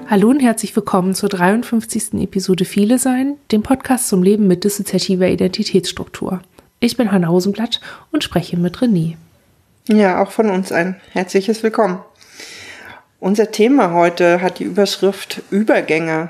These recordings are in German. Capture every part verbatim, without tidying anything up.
Hallo und herzlich willkommen zur dreiundfünfzigsten Episode Viele Sein, dem Podcast zum Leben mit dissoziativer Identitätsstruktur. Ich bin Hanna Hosenblatt und spreche mit René. Ja, auch von uns ein herzliches Willkommen. Unser Thema heute hat die Überschrift Übergänge.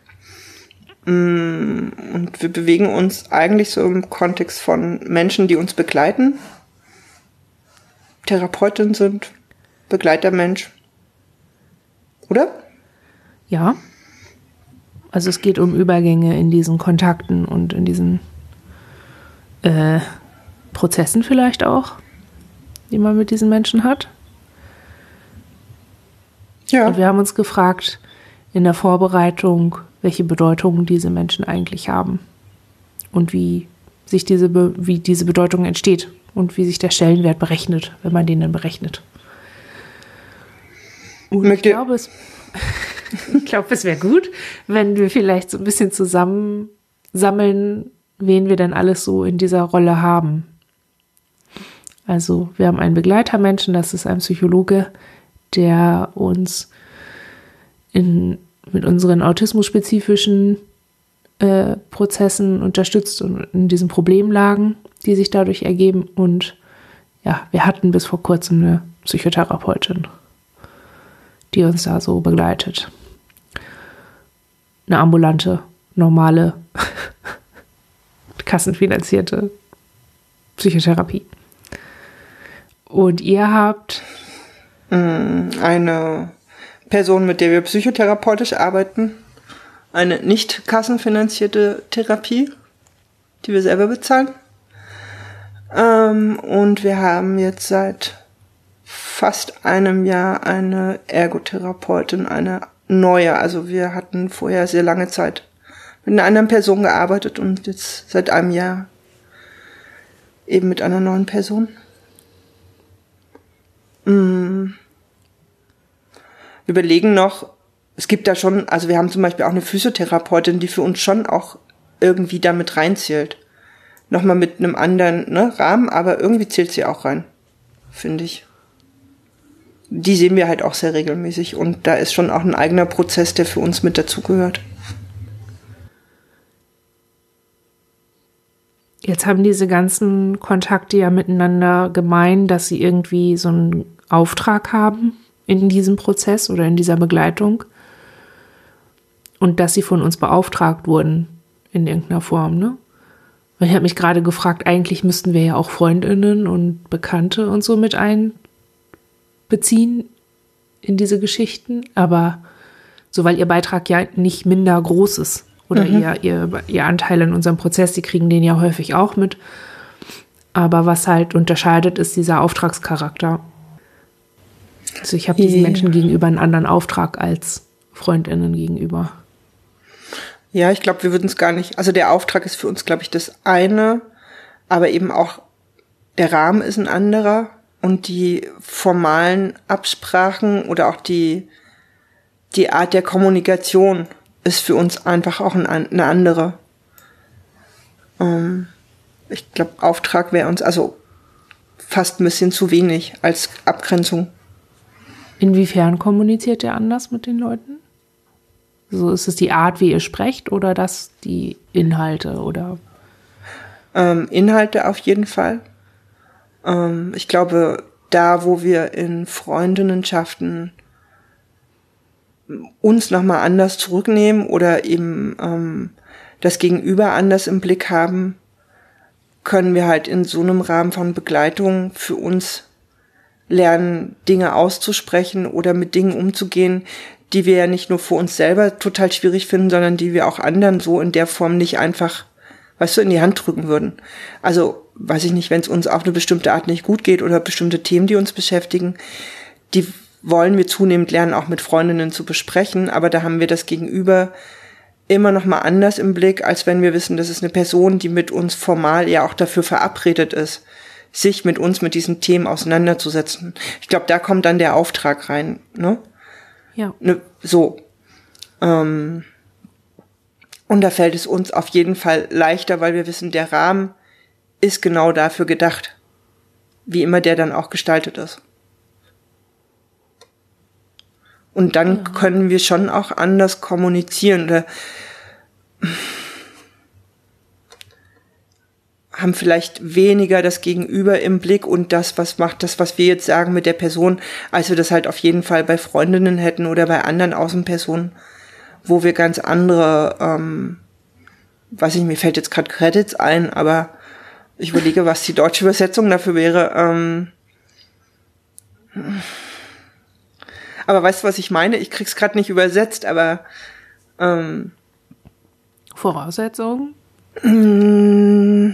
Und wir bewegen uns eigentlich so im Kontext von Menschen, die uns begleiten, Therapeutin sind, Begleitermensch, oder? Ja, also es geht um Übergänge in diesen Kontakten und in diesen äh, Prozessen vielleicht auch, die man mit diesen Menschen hat. Ja. Und wir haben uns gefragt in der Vorbereitung, welche Bedeutung diese Menschen eigentlich haben und wie sich diese, Be- wie diese Bedeutung entsteht und wie sich der Stellenwert berechnet, wenn man den dann berechnet. Und ich glaube, es Ich glaube, es wäre gut, wenn wir vielleicht so ein bisschen zusammensammeln, wen wir denn alles so in dieser Rolle haben. Also wir haben einen Begleitermenschen, das ist ein Psychologe, der uns in, mit unseren autismusspezifischen äh, Prozessen unterstützt und in diesen Problemlagen, die sich dadurch ergeben. Und ja, wir hatten bis vor kurzem eine Psychotherapeutin, die uns da so begleitet. Eine ambulante, normale, kassenfinanzierte Psychotherapie. Und ihr habt eine Person, mit der wir psychotherapeutisch arbeiten, eine nicht kassenfinanzierte Therapie, die wir selber bezahlen. Und wir haben jetzt seit fast einem Jahr eine Ergotherapeutin, eine neue. Also wir hatten vorher sehr lange Zeit mit einer anderen Person gearbeitet und jetzt seit einem Jahr eben mit einer neuen Person. Wir überlegen noch, es gibt da schon, also wir haben zum Beispiel auch eine Physiotherapeutin, die für uns schon auch irgendwie damit reinzählt. Nochmal mit einem anderen ne, Rahmen, aber irgendwie zählt sie auch rein, finde ich. Die sehen wir halt auch sehr regelmäßig und da ist schon auch ein eigener Prozess, der für uns mit dazugehört. Jetzt haben diese ganzen Kontakte ja miteinander gemein, dass sie irgendwie so einen Auftrag haben in diesem Prozess oder in dieser Begleitung und dass sie von uns beauftragt wurden in irgendeiner Form, ne? Weil ich habe mich gerade gefragt, eigentlich müssten wir ja auch Freundinnen und Bekannte und so mit ein beziehen in diese Geschichten, aber so, weil ihr Beitrag ja nicht minder groß ist oder mhm. ihr, ihr, ihr Anteil in unserem Prozess, die kriegen den ja häufig auch mit, aber was halt unterscheidet, ist dieser Auftragscharakter. Also ich habe diesen yeah. Menschen gegenüber einen anderen Auftrag als FreundInnen gegenüber. Ja, ich glaube, wir würden es gar nicht, also der Auftrag ist für uns, glaube ich, das eine, aber eben auch der Rahmen ist ein anderer. Und die formalen Absprachen oder auch die, die Art der Kommunikation ist für uns einfach auch ein, eine andere. Ähm, ich glaube, Auftrag wäre uns also fast ein bisschen zu wenig als Abgrenzung. Inwiefern kommuniziert ihr anders mit den Leuten? So, ist es die Art, wie ihr sprecht oder das die Inhalte oder? Ähm, Inhalte auf jeden Fall. Ich glaube, da, wo wir in Freundinnenschaften uns nochmal anders zurücknehmen oder eben ähm, das Gegenüber anders im Blick haben, können wir halt in so einem Rahmen von Begleitung für uns lernen, Dinge auszusprechen oder mit Dingen umzugehen, die wir ja nicht nur für uns selber total schwierig finden, sondern die wir auch anderen so in der Form nicht einfach, weißt du, in die Hand drücken würden. Also weiß ich nicht, wenn es uns auf eine bestimmte Art nicht gut geht oder bestimmte Themen, die uns beschäftigen, die wollen wir zunehmend lernen, auch mit Freundinnen zu besprechen, aber da haben wir das Gegenüber immer noch mal anders im Blick, als wenn wir wissen, das ist eine Person, die mit uns formal ja auch dafür verabredet ist, sich mit uns mit diesen Themen auseinanderzusetzen. Ich glaube, da kommt dann der Auftrag rein, ne? Ja. Ne, so. Ähm, und da fällt es uns auf jeden Fall leichter, weil wir wissen, der Rahmen ist genau dafür gedacht, wie immer der dann auch gestaltet ist. Und dann ja. können wir schon auch anders kommunizieren oder haben vielleicht weniger das Gegenüber im Blick und das, was macht das, was wir jetzt sagen mit der Person, als wir das halt auf jeden Fall bei Freundinnen hätten oder bei anderen Außenpersonen, wo wir ganz andere, ähm, weiß ich, mir fällt jetzt gerade Credits ein, aber ich überlege, was die deutsche Übersetzung dafür wäre. Ähm, aber weißt du, was ich meine? Ich krieg's gerade nicht übersetzt, aber ähm, Voraussetzungen? Mh,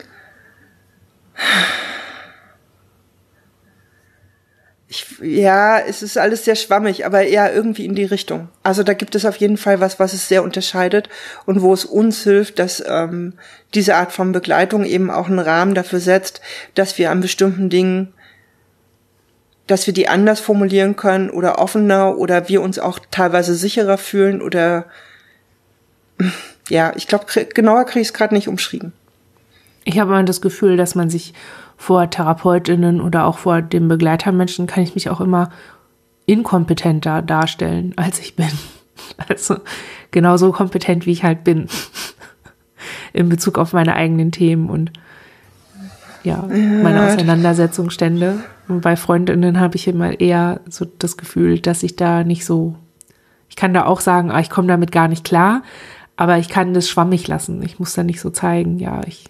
Ich, ja, es ist alles sehr schwammig, aber eher irgendwie in die Richtung. Also da gibt es auf jeden Fall was, was es sehr unterscheidet und wo es uns hilft, dass ähm, diese Art von Begleitung eben auch einen Rahmen dafür setzt, dass wir an bestimmten Dingen, dass wir die anders formulieren können oder offener oder wir uns auch teilweise sicherer fühlen oder ja, ich glaube, genauer kriege ich es gerade nicht umschrieben. Ich habe immer das Gefühl, dass man sich vor TherapeutInnen oder auch vor den Begleitermenschen kann ich mich auch immer inkompetenter darstellen, als ich bin. Also genauso kompetent, wie ich halt bin. In Bezug auf meine eigenen Themen und ja, meine Auseinandersetzungsstände. Und bei Freundinnen habe ich immer eher so das Gefühl, dass ich da nicht so, ich kann da auch sagen, ah, ich komme damit gar nicht klar, aber ich kann das schwammig lassen. Ich muss da nicht so zeigen, ja, ich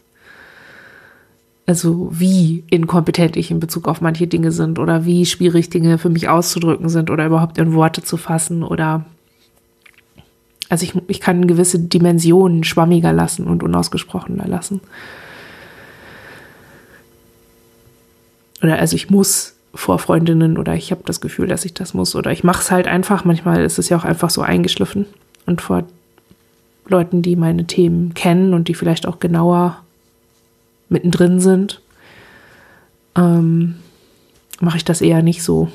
Also wie inkompetent ich in Bezug auf manche Dinge sind oder wie schwierig Dinge für mich auszudrücken sind oder überhaupt in Worte zu fassen oder also ich, ich kann gewisse Dimensionen schwammiger lassen und unausgesprochener lassen. Oder also ich muss vor Freundinnen oder ich habe das Gefühl, dass ich das muss oder ich mache es halt einfach. Manchmal ist es ja auch einfach so eingeschliffen und vor Leuten, die meine Themen kennen und die vielleicht auch genauer mittendrin sind, ähm, mache ich das eher nicht so.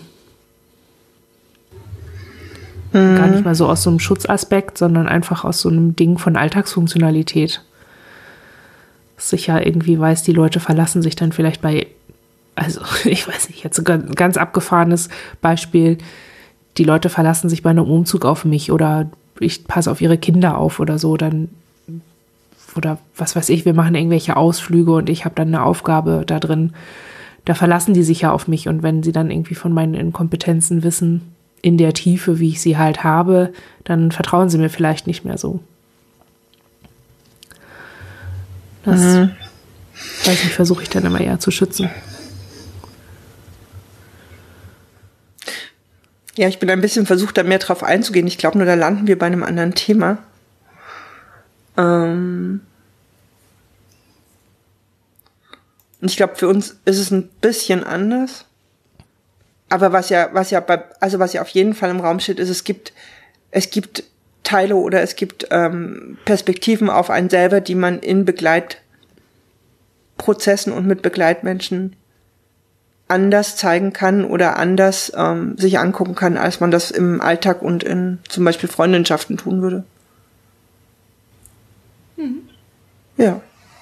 Mhm. Gar nicht mal so aus so einem Schutzaspekt, sondern einfach aus so einem Ding von Alltagsfunktionalität. Dass ich ja irgendwie weiß, die Leute verlassen sich dann vielleicht bei, also ich weiß nicht, jetzt ein ganz abgefahrenes Beispiel, die Leute verlassen sich bei einem Umzug auf mich oder ich passe auf ihre Kinder auf oder so, dann oder was weiß ich, wir machen irgendwelche Ausflüge und ich habe dann eine Aufgabe da drin, da verlassen die sich ja auf mich und wenn sie dann irgendwie von meinen Inkompetenzen wissen, in der Tiefe, wie ich sie halt habe, dann vertrauen sie mir vielleicht nicht mehr so. Das, mhm. weiß nicht, versuche ich dann immer eher zu schützen. Ja, ich bin ein bisschen versucht, da mehr drauf einzugehen. Ich glaube nur, da landen wir bei einem anderen Thema. Ähm und ich glaube, für uns ist es ein bisschen anders. Aber was ja, was ja bei, also was ja auf jeden Fall im Raum steht, ist, es gibt, es gibt Teile oder es gibt ähm, Perspektiven auf einen selber, die man in Begleitprozessen und mit Begleitmenschen anders zeigen kann oder anders ähm, sich angucken kann, als man das im Alltag und in zum Beispiel Freundschaften tun würde. Mhm. Ja.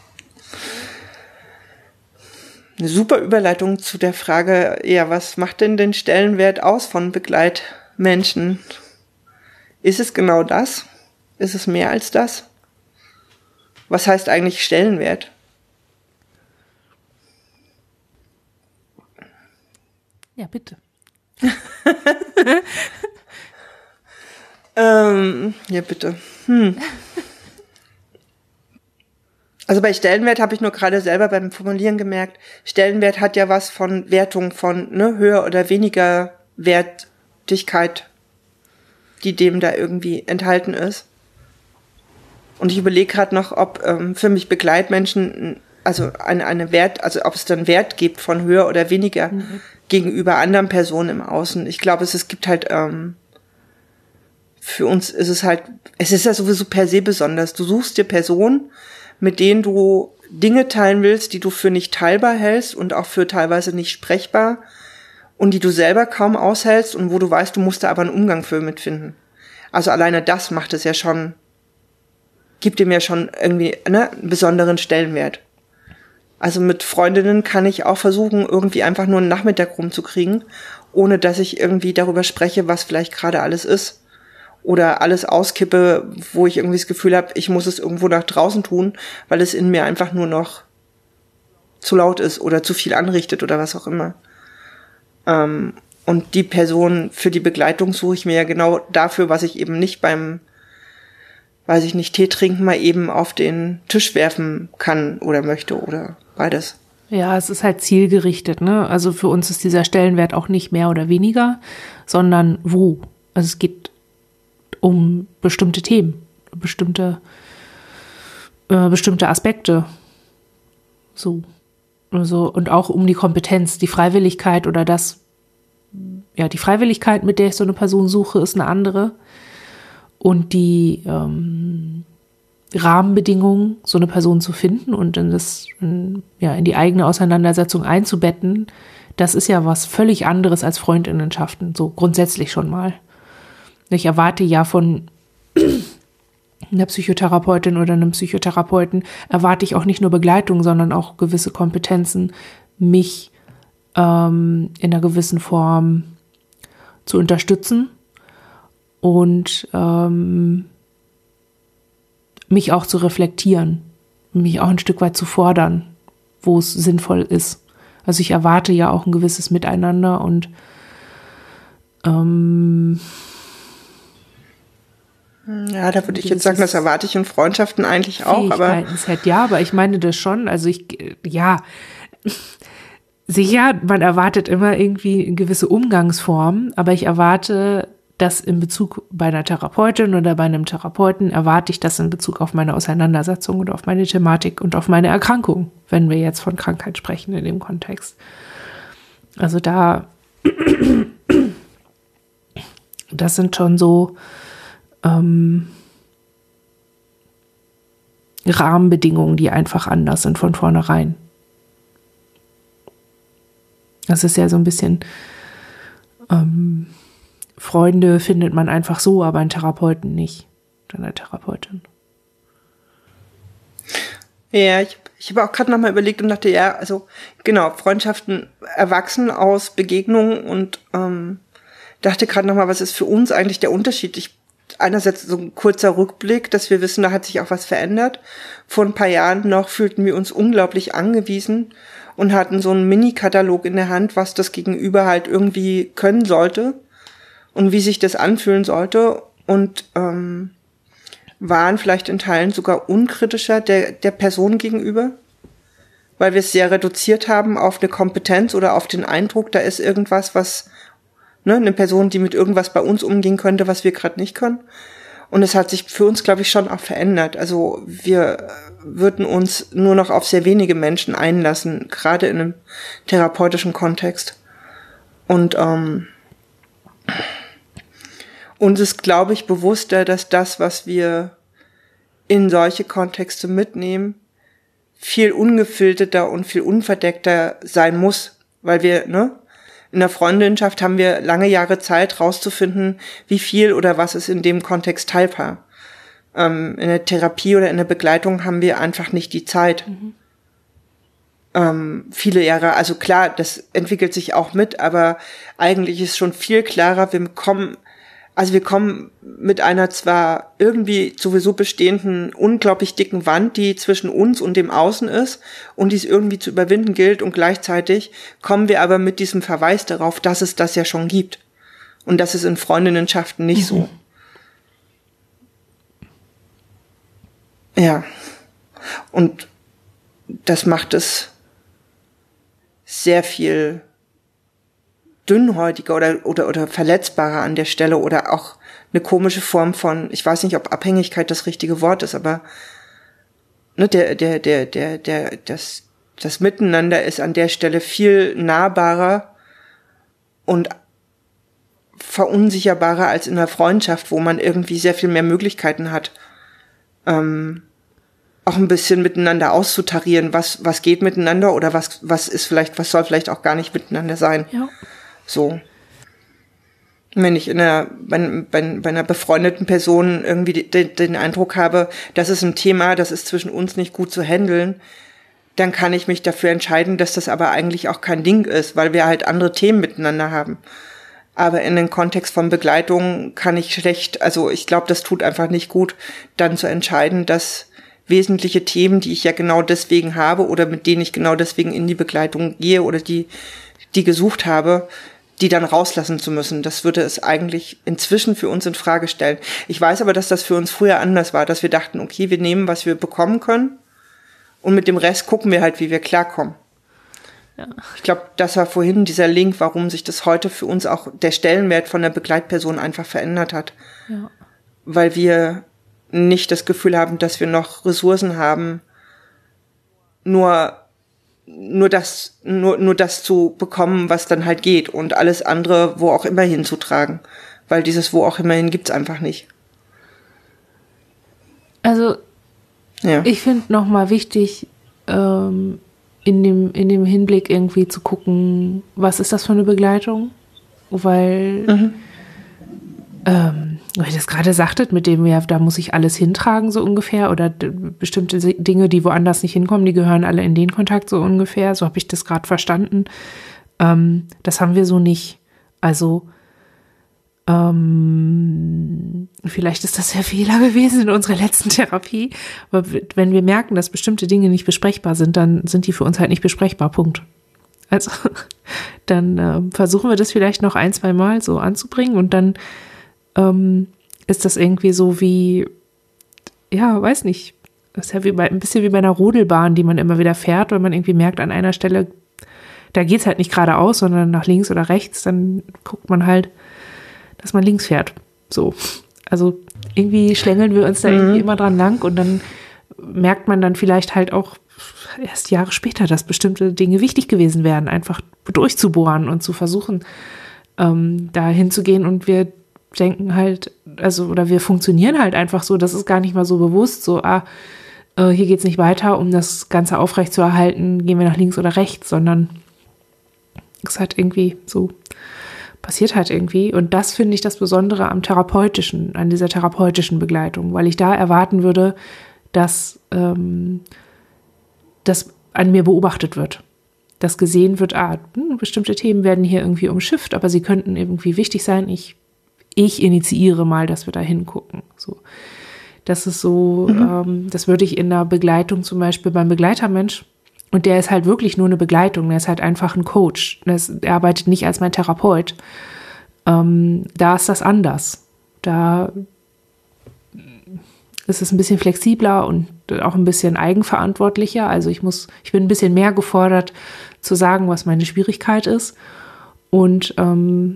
Eine super Überleitung zu der Frage, ja, was macht denn den Stellenwert aus von Begleitmenschen? Ist es genau das? Ist es mehr als das? Was heißt eigentlich Stellenwert? Ja, bitte. ähm, ja, bitte. Hm. Also bei Stellenwert habe ich nur gerade selber beim Formulieren gemerkt, Stellenwert hat ja was von Wertung von ne, höher oder weniger Wertigkeit, die dem da irgendwie enthalten ist. Und ich überlege gerade noch, ob ähm, für mich Begleitmenschen, also eine, eine Wert, also ob es dann Wert gibt von höher oder weniger mhm. gegenüber anderen Personen im Außen. Ich glaube, es, es gibt halt, ähm, für uns ist es halt, es ist ja sowieso per se besonders. Du suchst dir Personen, mit denen du Dinge teilen willst, die du für nicht teilbar hältst und auch für teilweise nicht sprechbar und die du selber kaum aushältst und wo du weißt, du musst da aber einen Umgang für mitfinden. Also alleine das macht es ja schon, gibt dem ja schon irgendwie ne, einen besonderen Stellenwert. Also mit Freundinnen kann ich auch versuchen, irgendwie einfach nur einen Nachmittag rumzukriegen ohne dass ich irgendwie darüber spreche, was vielleicht gerade alles ist. Oder alles auskippe, wo ich irgendwie das Gefühl habe, ich muss es irgendwo nach draußen tun, weil es in mir einfach nur noch zu laut ist oder zu viel anrichtet oder was auch immer. Ähm, und die Person für die Begleitung suche ich mir ja genau dafür, was ich eben nicht beim, weiß ich nicht, Tee trinken mal eben auf den Tisch werfen kann oder möchte oder beides. Ja, es ist halt zielgerichtet, ne? Also für uns ist dieser Stellenwert auch nicht mehr oder weniger, sondern wo. Also es geht um bestimmte Themen, bestimmte, äh, bestimmte Aspekte. So. Also, und auch um die Kompetenz, die Freiwilligkeit oder das, ja, die Freiwilligkeit, mit der ich so eine Person suche, ist eine andere. Und die ähm, Rahmenbedingungen, so eine Person zu finden und in das, in, ja, in die eigene Auseinandersetzung einzubetten, das ist ja was völlig anderes als Freundinnenschaften, so grundsätzlich schon mal. Ich erwarte ja von einer Psychotherapeutin oder einem Psychotherapeuten, erwarte ich auch nicht nur Begleitung, sondern auch gewisse Kompetenzen, mich ähm, in einer gewissen Form zu unterstützen und ähm, mich auch zu reflektieren, mich auch ein Stück weit zu fordern, wo es sinnvoll ist. Also ich erwarte ja auch ein gewisses Miteinander und ähm, ja, da würde ich jetzt sagen, das erwarte ich in Freundschaften eigentlich auch, aber Set, ja, aber ich meine das schon, also ich, ja, sicher, man erwartet immer irgendwie eine gewisse Umgangsform, aber ich erwarte das in Bezug bei einer Therapeutin oder bei einem Therapeuten, erwarte ich das in Bezug auf meine Auseinandersetzung oder auf meine Thematik und auf meine Erkrankung, wenn wir jetzt von Krankheit sprechen in dem Kontext. Also da, das sind schon so Ähm, Rahmenbedingungen, die einfach anders sind von vornherein. Das ist ja so ein bisschen, ähm, Freunde findet man einfach so, aber einen Therapeuten nicht. Oder eine Therapeutin. Ja, ich, ich habe auch gerade nochmal überlegt und dachte, ja, also genau, Freundschaften erwachsen aus Begegnungen und ähm, dachte gerade nochmal, was ist für uns eigentlich der Unterschied? Ich Einerseits so ein kurzer Rückblick, dass wir wissen, da hat sich auch was verändert. Vor ein paar Jahren noch fühlten wir uns unglaublich angewiesen und hatten so einen Mini-Katalog in der Hand, was das Gegenüber halt irgendwie können sollte und wie sich das anfühlen sollte und ähm, waren vielleicht in Teilen sogar unkritischer der, der Person gegenüber, weil wir es sehr reduziert haben auf eine Kompetenz oder auf den Eindruck, da ist irgendwas, was Ne, eine Person, die mit irgendwas bei uns umgehen könnte, was wir gerade nicht können. Und es hat sich für uns, glaube ich, schon auch verändert. Also wir würden uns nur noch auf sehr wenige Menschen einlassen, gerade in einem therapeutischen Kontext. Und ähm, uns ist, glaube ich, bewusster, dass das, was wir in solche Kontexte mitnehmen, viel ungefilterter und viel unverdeckter sein muss, weil wir, ne, in der Freundinschaft haben wir lange Jahre Zeit, rauszufinden, wie viel oder was ist in dem Kontext teilbar. Ähm, in der Therapie oder in der Begleitung haben wir einfach nicht die Zeit. Mhm. Ähm, viele Jahre, also klar, das entwickelt sich auch mit, aber eigentlich ist schon viel klarer, wir kommen, also wir kommen mit einer zwar irgendwie sowieso bestehenden, unglaublich dicken Wand, die zwischen uns und dem Außen ist und die es irgendwie zu überwinden gilt und gleichzeitig kommen wir aber mit diesem Verweis darauf, dass es das ja schon gibt. Und das ist in Freundinnenschaften nicht so. Ja. Und das macht es sehr viel dünnhäutiger oder, oder, oder verletzbarer an der Stelle oder auch eine komische Form von, ich weiß nicht, ob Abhängigkeit das richtige Wort ist, aber ne, der, der, der, der, der, das, das Miteinander ist an der Stelle viel nahbarer und verunsicherbarer als in einer Freundschaft, wo man irgendwie sehr viel mehr Möglichkeiten hat, ähm, auch ein bisschen miteinander auszutarieren, was, was geht miteinander oder was, was ist vielleicht, was soll vielleicht auch gar nicht miteinander sein. Ja. So. Wenn ich in einer, bei, bei, bei einer befreundeten Person irgendwie den, den Eindruck habe, das ist ein Thema, das ist zwischen uns nicht gut zu handeln, dann kann ich mich dafür entscheiden, dass das aber eigentlich auch kein Ding ist, weil wir halt andere Themen miteinander haben. Aber in den Kontext von Begleitung kann ich schlecht, also ich glaube, das tut einfach nicht gut, dann zu entscheiden, dass wesentliche Themen, die ich ja genau deswegen habe oder mit denen ich genau deswegen in die Begleitung gehe oder die, die gesucht habe, die dann rauslassen zu müssen. Das würde es eigentlich inzwischen für uns in Frage stellen. Ich weiß aber, dass das für uns früher anders war, dass wir dachten, okay, wir nehmen, was wir bekommen können und mit dem Rest gucken wir halt, wie wir klarkommen. Ja. Ich glaube, das war vorhin dieser Link, warum sich das heute für uns auch der Stellenwert von der Begleitperson einfach verändert hat. Ja. Weil wir nicht das Gefühl haben, dass wir noch Ressourcen haben, nur nur das nur nur das zu bekommen, was dann halt geht und alles andere wo auch immer hinzutragen, weil dieses wo auch immer hin gibt's einfach nicht. Also ja. Ich finde nochmal wichtig, ähm, in dem in dem Hinblick irgendwie zu gucken, was ist das für eine Begleitung, weil mhm. ähm, weil ihr das gerade sagtet, mit dem, ja, da muss ich alles hintragen, so ungefähr, oder d- bestimmte Dinge, die woanders nicht hinkommen, die gehören alle in den Kontakt, so ungefähr, so habe ich das gerade verstanden. Ähm, das haben wir so nicht. Also, ähm, vielleicht ist das der Fehler gewesen in unserer letzten Therapie, aber wenn wir merken, dass bestimmte Dinge nicht besprechbar sind, dann sind die für uns halt nicht besprechbar, Punkt. Also, dann äh, versuchen wir das vielleicht noch ein, zwei Mal so anzubringen und dann Ähm, ist das irgendwie so wie, ja, weiß nicht, das ist ja wie bei, ein bisschen wie bei einer Rodelbahn, die man immer wieder fährt, weil man irgendwie merkt, an einer Stelle, da geht's halt nicht geradeaus, sondern nach links oder rechts, dann guckt man halt, dass man links fährt. So. Also irgendwie schlängeln wir uns da mhm. irgendwie immer dran lang und dann merkt man dann vielleicht halt auch erst Jahre später, dass bestimmte Dinge wichtig gewesen wären, einfach durchzubohren und zu versuchen, ähm, da hinzugehen und wir denken halt, also, oder wir funktionieren halt einfach so, das ist gar nicht mal so bewusst, so, ah, äh, hier geht's nicht weiter, um das Ganze aufrecht zu erhalten, gehen wir nach links oder rechts, sondern es halt irgendwie so, passiert halt irgendwie. Und das finde ich das Besondere am therapeutischen, an dieser therapeutischen Begleitung, weil ich da erwarten würde, dass ähm, das an mir beobachtet wird. Dass gesehen wird, ah, hm, bestimmte Themen werden hier irgendwie umschifft, aber sie könnten irgendwie wichtig sein, ich Ich initiiere mal, dass wir da hingucken. So. Das ist so, mhm. ähm, das würde ich in der Begleitung zum Beispiel beim Begleitermensch, und der ist halt wirklich nur eine Begleitung, der ist halt einfach ein Coach, das, er arbeitet nicht als mein Therapeut. Ähm, da ist das anders. Da ist es ein bisschen flexibler und auch ein bisschen eigenverantwortlicher. Also ich muss, ich bin ein bisschen mehr gefordert zu sagen, was meine Schwierigkeit ist. Und ähm,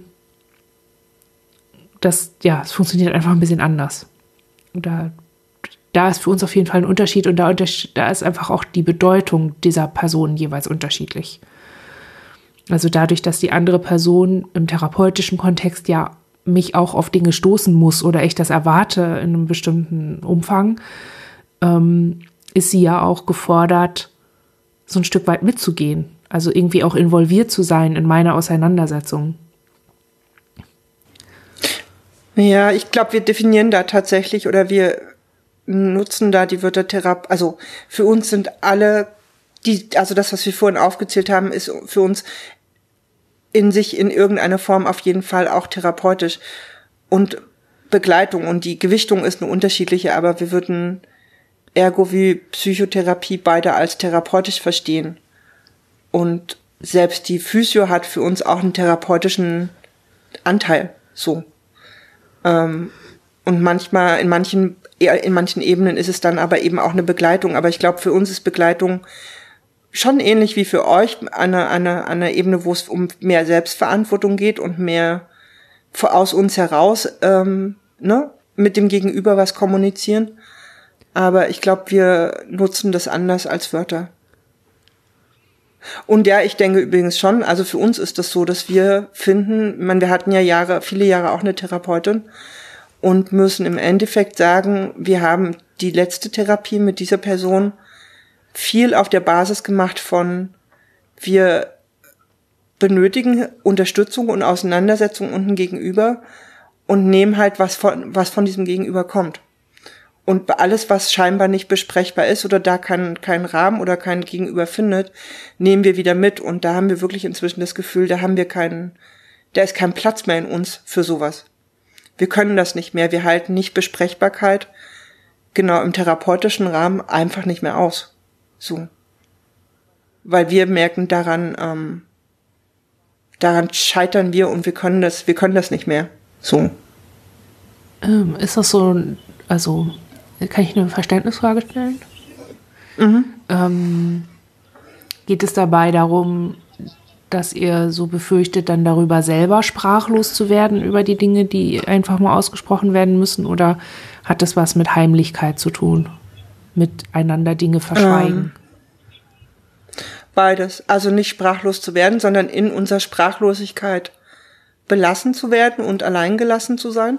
das, ja, es funktioniert einfach ein bisschen anders. Da, da ist für uns auf jeden Fall ein Unterschied und da, da ist einfach auch die Bedeutung dieser Person jeweils unterschiedlich. Also dadurch, dass die andere Person im therapeutischen Kontext ja mich auch auf Dinge stoßen muss oder ich das erwarte in einem bestimmten Umfang, ähm, ist sie ja auch gefordert, so ein Stück weit mitzugehen. Also irgendwie auch involviert zu sein in meine Auseinandersetzung. Ja, ich glaube, wir definieren da tatsächlich oder wir nutzen da die Wörter Therapie. Also für uns sind alle, die, also das, was wir vorhin aufgezählt haben, ist für uns in sich in irgendeiner Form auf jeden Fall auch therapeutisch und Begleitung. Und die Gewichtung ist eine unterschiedliche, aber wir würden Ergo wie Psychotherapie beide als therapeutisch verstehen. Und selbst die Physio hat für uns auch einen therapeutischen Anteil, so. Ähm, und manchmal, in manchen, in manchen Ebenen ist es dann aber eben auch eine Begleitung. Aber ich glaube, für uns ist Begleitung schon ähnlich wie für euch, an einer, einer, einer Ebene, wo es um mehr Selbstverantwortung geht und mehr aus uns heraus, ähm, ne, mit dem Gegenüber was kommunizieren. Aber ich glaube, wir nutzen das anders als Wörter. Und ja, ich denke übrigens schon, also für uns ist das so, dass wir finden, ich meine, wir hatten ja Jahre, viele Jahre auch eine Therapeutin und müssen im Endeffekt sagen, wir haben die letzte Therapie mit dieser Person viel auf der Basis gemacht von, wir benötigen Unterstützung und Auseinandersetzung und ein Gegenüber und nehmen halt was von, was von diesem Gegenüber kommt. Und alles, was scheinbar nicht besprechbar ist oder da keinen keinen Rahmen oder keinen Gegenüber findet, nehmen wir wieder mit. Und da haben wir wirklich inzwischen das Gefühl, da haben wir keinen, da ist kein Platz mehr in uns für sowas. Wir können das nicht mehr. Wir halten nicht Besprechbarkeit, genau im therapeutischen Rahmen, einfach nicht mehr aus. So. Weil wir merken, daran, ähm, daran scheitern wir und wir können das, wir können das nicht mehr. So. Ähm, ist das so, also, kann ich eine Verständnisfrage stellen? Mhm. Ähm, geht es dabei darum, dass ihr so befürchtet, dann darüber selber sprachlos zu werden, über die Dinge, die einfach mal ausgesprochen werden müssen? Oder hat das was mit Heimlichkeit zu tun? Miteinander Dinge verschweigen? Ähm, beides. Also nicht sprachlos zu werden, sondern in unserer Sprachlosigkeit belassen zu werden und alleingelassen zu sein.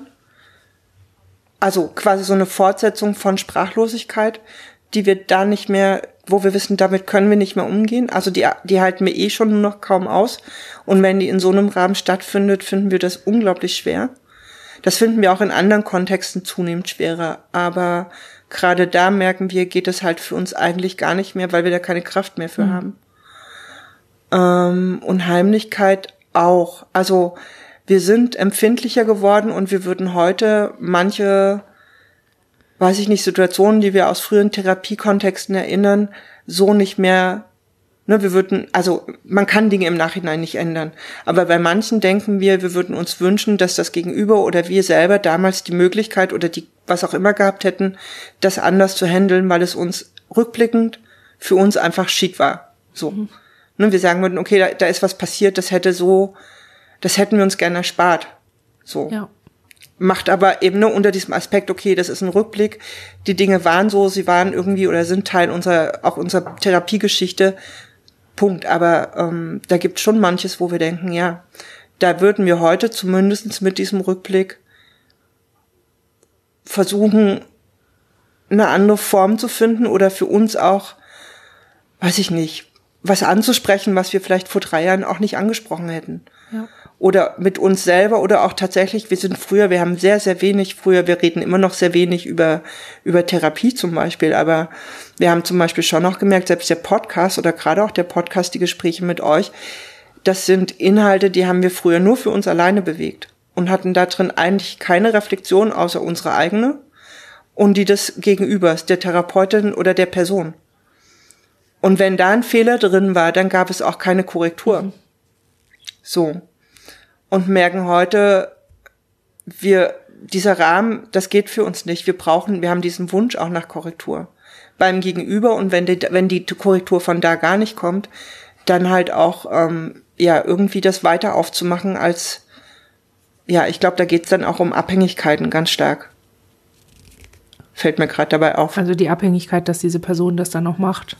Also quasi so eine Fortsetzung von Sprachlosigkeit, die wir da nicht mehr, wo wir wissen, damit können wir nicht mehr umgehen. Also die, die halten wir eh schon nur noch kaum aus. Und wenn die in so einem Rahmen stattfindet, finden wir das unglaublich schwer. Das finden wir auch in anderen Kontexten zunehmend schwerer. Aber gerade da merken wir, geht es halt für uns eigentlich gar nicht mehr, weil wir da keine Kraft mehr für mhm. haben. Ähm, und Heimlichkeit auch. Also wir sind empfindlicher geworden und wir würden heute manche, weiß ich nicht, Situationen, die wir aus früheren Therapiekontexten erinnern, so nicht mehr, ne, wir würden, also man kann Dinge im Nachhinein nicht ändern. Aber bei manchen denken wir, wir würden uns wünschen, dass das Gegenüber oder wir selber damals die Möglichkeit oder die, was auch immer gehabt hätten, das anders zu handeln, weil es uns rückblickend für uns einfach schick war. So. Mhm. Ne, wir sagen würden, okay, da, da ist was passiert, das hätte so, das hätten wir uns gerne erspart. So. Ja. Macht aber eben nur unter diesem Aspekt, okay, das ist ein Rückblick. Die Dinge waren so, sie waren irgendwie oder sind Teil unserer, auch unserer Therapiegeschichte. Punkt. Aber ähm, da gibt es schon manches, wo wir denken, ja, da würden wir heute zumindest mit diesem Rückblick versuchen, eine andere Form zu finden oder für uns auch, weiß ich nicht, was anzusprechen, was wir vielleicht vor drei Jahren auch nicht angesprochen hätten. Ja. Oder mit uns selber oder auch tatsächlich, wir sind früher, wir haben sehr, sehr wenig, früher, wir reden immer noch sehr wenig über, über Therapie zum Beispiel, aber wir haben zum Beispiel schon noch gemerkt, selbst der Podcast oder gerade auch der Podcast, die Gespräche mit euch, das sind Inhalte, die haben wir früher nur für uns alleine bewegt und hatten da drin eigentlich keine Reflexion außer unsere eigene und die des Gegenübers, der Therapeutin oder der Person. Und wenn da ein Fehler drin war, dann gab es auch keine Korrektur. Mhm. So. Und merken heute, wir, dieser Rahmen, das geht für uns nicht. Wir brauchen, wir haben diesen Wunsch auch nach Korrektur beim Gegenüber. Und wenn die, wenn die Korrektur von da gar nicht kommt, dann halt auch, ähm, ja, irgendwie das weiter aufzumachen als, ja, ich glaube, da geht's dann auch um Abhängigkeiten ganz stark. Fällt mir gerade dabei auf. Also die Abhängigkeit, dass diese Person das dann auch macht.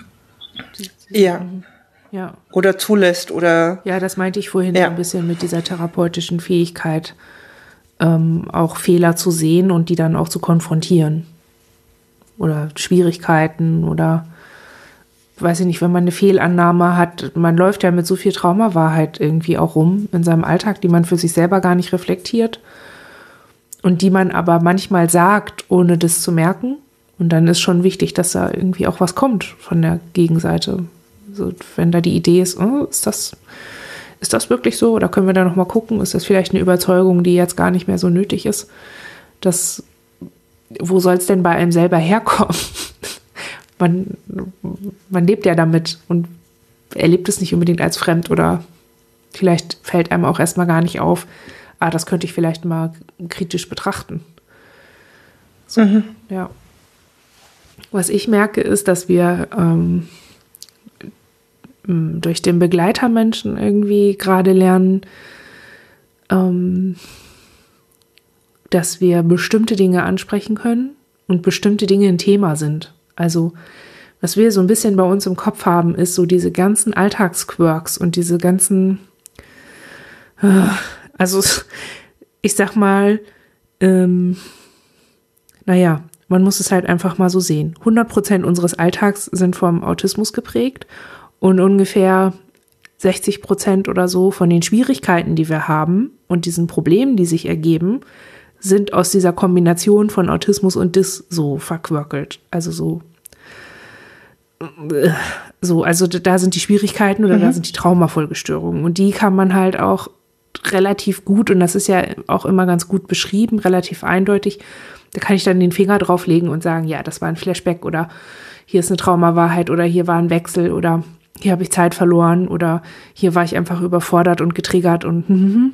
Ja. Ja. Oder zulässt oder. Ja, das meinte ich vorhin ja. so ein bisschen mit dieser therapeutischen Fähigkeit, ähm, auch Fehler zu sehen und die dann auch zu konfrontieren. Oder Schwierigkeiten oder, weiß ich nicht, wenn man eine Fehlannahme hat, man läuft ja mit so viel Traumawahrheit irgendwie auch rum in seinem Alltag, die man für sich selber gar nicht reflektiert und die man aber manchmal sagt, ohne das zu merken. Und dann ist schon wichtig, dass da irgendwie auch was kommt von der Gegenseite. Also wenn da die Idee ist, oh, ist das, ist das wirklich so? Oder können wir da noch mal gucken? Ist das vielleicht eine Überzeugung, die jetzt gar nicht mehr so nötig ist? Das, wo soll es denn bei einem selber herkommen? man, man lebt ja damit und erlebt es nicht unbedingt als fremd oder vielleicht fällt einem auch erstmal gar nicht auf, ah, das könnte ich vielleicht mal kritisch betrachten. So, mhm. Ja. Was ich merke, ist, dass wir ähm, durch den Begleitermenschen irgendwie gerade lernen, ähm, dass wir bestimmte Dinge ansprechen können und bestimmte Dinge ein Thema sind. Also was wir so ein bisschen bei uns im Kopf haben, ist so diese ganzen Alltagsquirks und diese ganzen, äh, also ich sag mal, ähm, naja, man muss es halt einfach mal so sehen. hundert Prozent unseres Alltags sind vom Autismus geprägt und ungefähr sechzig Prozent oder so von den Schwierigkeiten, die wir haben und diesen Problemen, die sich ergeben, sind aus dieser Kombination von Autismus und Dys so verquirkelt. Also so, so, also da sind die Schwierigkeiten oder mhm. da sind die Traumafolgestörungen. Und die kann man halt auch relativ gut, und das ist ja auch immer ganz gut beschrieben, relativ eindeutig, da kann ich dann den Finger drauflegen und sagen, ja, das war ein Flashback oder hier ist eine Traumawahrheit oder hier war ein Wechsel oder hier habe ich Zeit verloren oder hier war ich einfach überfordert und getriggert und hm.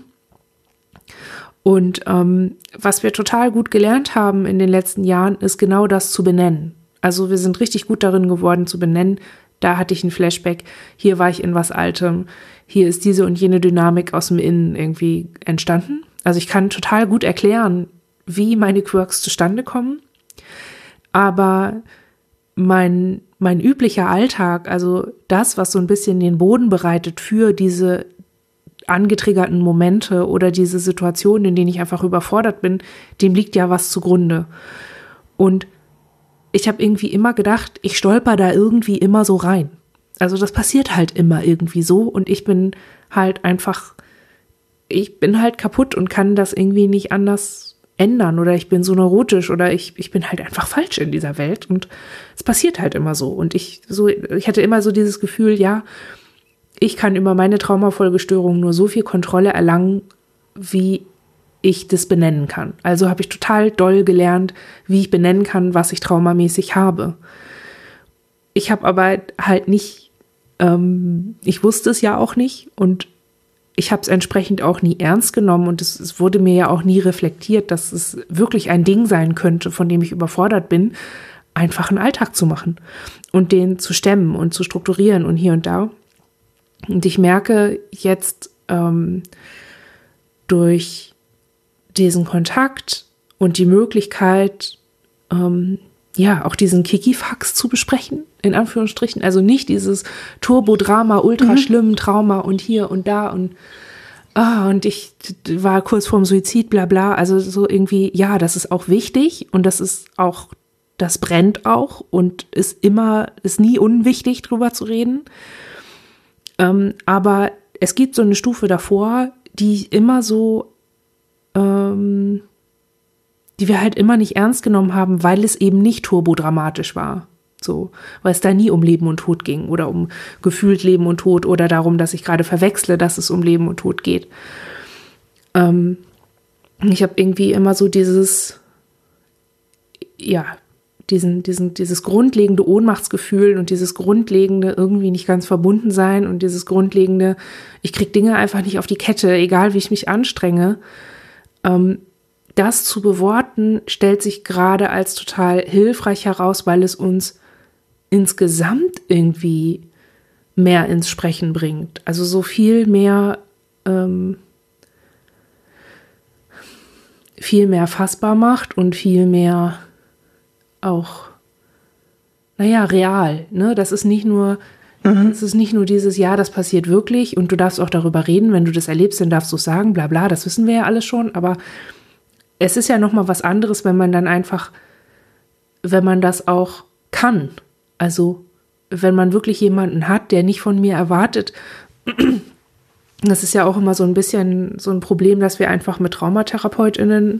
Und ähm, was wir total gut gelernt haben in den letzten Jahren, ist genau das zu benennen. Also wir sind richtig gut darin geworden zu benennen, da hatte ich ein Flashback, hier war ich in was Altem, hier ist diese und jene Dynamik aus dem Innen irgendwie entstanden. Also ich kann total gut erklären, wie meine Quirks zustande kommen, aber mein, mein üblicher Alltag, also das, was so ein bisschen den Boden bereitet für diese angetriggerten Momente oder diese Situationen, in denen ich einfach überfordert bin, dem liegt ja was zugrunde. Und ich habe irgendwie immer gedacht, ich stolper da irgendwie immer so rein. Also das passiert halt immer irgendwie so und ich bin halt einfach, ich bin halt kaputt und kann das irgendwie nicht anders ändern oder ich bin so neurotisch oder ich, ich bin halt einfach falsch in dieser Welt und es passiert halt immer so. Und ich so, ich hatte immer so dieses Gefühl, ja, ich kann über meine Traumafolgestörung nur so viel Kontrolle erlangen, wie ich das benennen kann. Also habe ich total doll gelernt, wie ich benennen kann, was ich traumamäßig habe. Ich habe aber halt nicht, ähm, ich wusste es ja auch nicht und ich habe es entsprechend auch nie ernst genommen und es, es wurde mir ja auch nie reflektiert, dass es wirklich ein Ding sein könnte, von dem ich überfordert bin, einfach einen Alltag zu machen und den zu stemmen und zu strukturieren und hier und da. Und ich merke jetzt ähm, durch diesen Kontakt und die Möglichkeit, ähm, ja, auch diesen Kikifax zu besprechen, in Anführungsstrichen. Also nicht dieses Turbodrama, ultra schlimmen mhm. Trauma und hier und da und ah, und ich war kurz vorm Suizid, bla bla. Also so irgendwie, ja, das ist auch wichtig und das ist auch, das brennt auch und ist immer, ist nie unwichtig, drüber zu reden. Ähm, aber es gibt so eine Stufe davor, die immer so, ähm, die wir halt immer nicht ernst genommen haben, weil es eben nicht turbodramatisch war. So, weil es da nie um Leben und Tod ging oder um gefühlt Leben und Tod oder darum, dass ich gerade verwechsle, dass es um Leben und Tod geht. Ähm, ich habe irgendwie immer so dieses, ja, diesen, diesen, dieses grundlegende Ohnmachtsgefühl und dieses grundlegende irgendwie nicht ganz verbunden sein und dieses grundlegende, ich krieg Dinge einfach nicht auf die Kette, egal wie ich mich anstrenge. Ähm, das zu beworten, stellt sich gerade als total hilfreich heraus, weil es uns insgesamt irgendwie mehr ins Sprechen bringt. Also so viel mehr, ähm, viel mehr fassbar macht und viel mehr auch, naja, real, ne? Das ist nicht nur, mhm. das ist nicht nur dieses, ja, das passiert wirklich und du darfst auch darüber reden, wenn du das erlebst, dann darfst du es sagen, bla bla, das wissen wir ja alles schon, aber es ist ja nochmal was anderes, wenn man dann einfach, wenn man das auch kann. Also, wenn man wirklich jemanden hat, der nicht von mir erwartet, das ist ja auch immer so ein bisschen so ein Problem, dass wir einfach mit TraumatherapeutInnen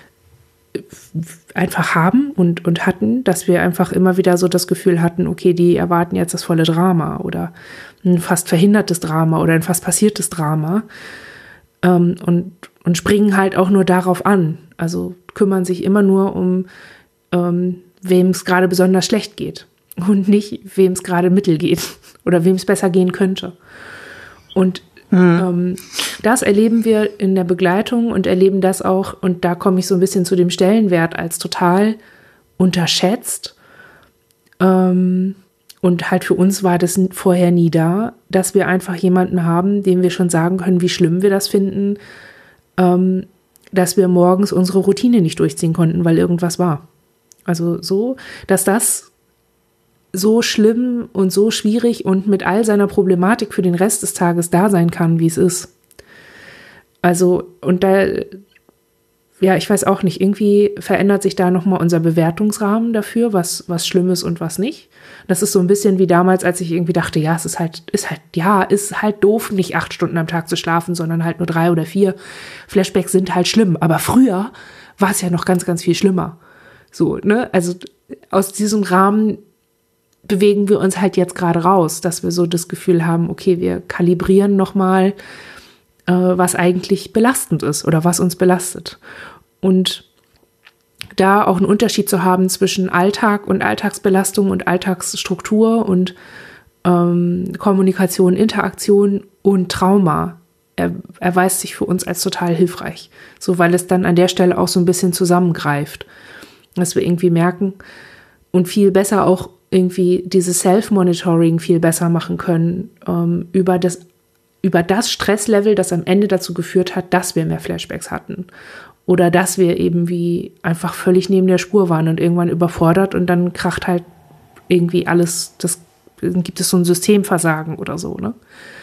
einfach haben und, und hatten, dass wir einfach immer wieder so das Gefühl hatten, okay, die erwarten jetzt das volle Drama oder ein fast verhindertes Drama oder ein fast passiertes Drama ähm, und, und springen halt auch nur darauf an. Also kümmern sich immer nur um, ähm, wem es gerade besonders schlecht geht und nicht, wem es gerade mittel geht oder wem es besser gehen könnte. Und Mhm. Ähm, das erleben wir in der Begleitung und erleben das auch, und da komme ich so ein bisschen zu dem Stellenwert als total unterschätzt. Ähm, und halt für uns war das vorher nie da, dass wir einfach jemanden haben, dem wir schon sagen können, wie schlimm wir das finden, ähm, dass wir morgens unsere Routine nicht durchziehen konnten, weil irgendwas war. Also so, dass das so schlimm und so schwierig und mit all seiner Problematik für den Rest des Tages da sein kann, wie es ist. Also, und da, ja, ich weiß auch nicht, irgendwie verändert sich da nochmal unser Bewertungsrahmen dafür, was, was schlimm ist und was nicht. Das ist so ein bisschen wie damals, als ich irgendwie dachte, ja, es ist halt, ist halt, ja, ist halt doof, nicht acht Stunden am Tag zu schlafen, sondern halt nur drei oder vier. Flashbacks sind halt schlimm. Aber früher war es ja noch ganz, ganz viel schlimmer. So, ne? Also aus diesem Rahmen bewegen wir uns halt jetzt gerade raus, dass wir so das Gefühl haben, okay, wir kalibrieren nochmal, äh, was eigentlich belastend ist oder was uns belastet. Und da auch einen Unterschied zu haben zwischen Alltag und Alltagsbelastung und Alltagsstruktur und ähm, Kommunikation, Interaktion und Trauma, er, erweist sich für uns als total hilfreich. So, weil es dann an der Stelle auch so ein bisschen zusammengreift. Dass wir irgendwie merken und viel besser auch irgendwie dieses Self-Monitoring viel besser machen können ähm, über das, über das Stresslevel, das am Ende dazu geführt hat, dass wir mehr Flashbacks hatten. Oder dass wir eben wie einfach völlig neben der Spur waren und irgendwann überfordert und dann kracht halt irgendwie alles, das, dann gibt es so ein Systemversagen oder so, ne?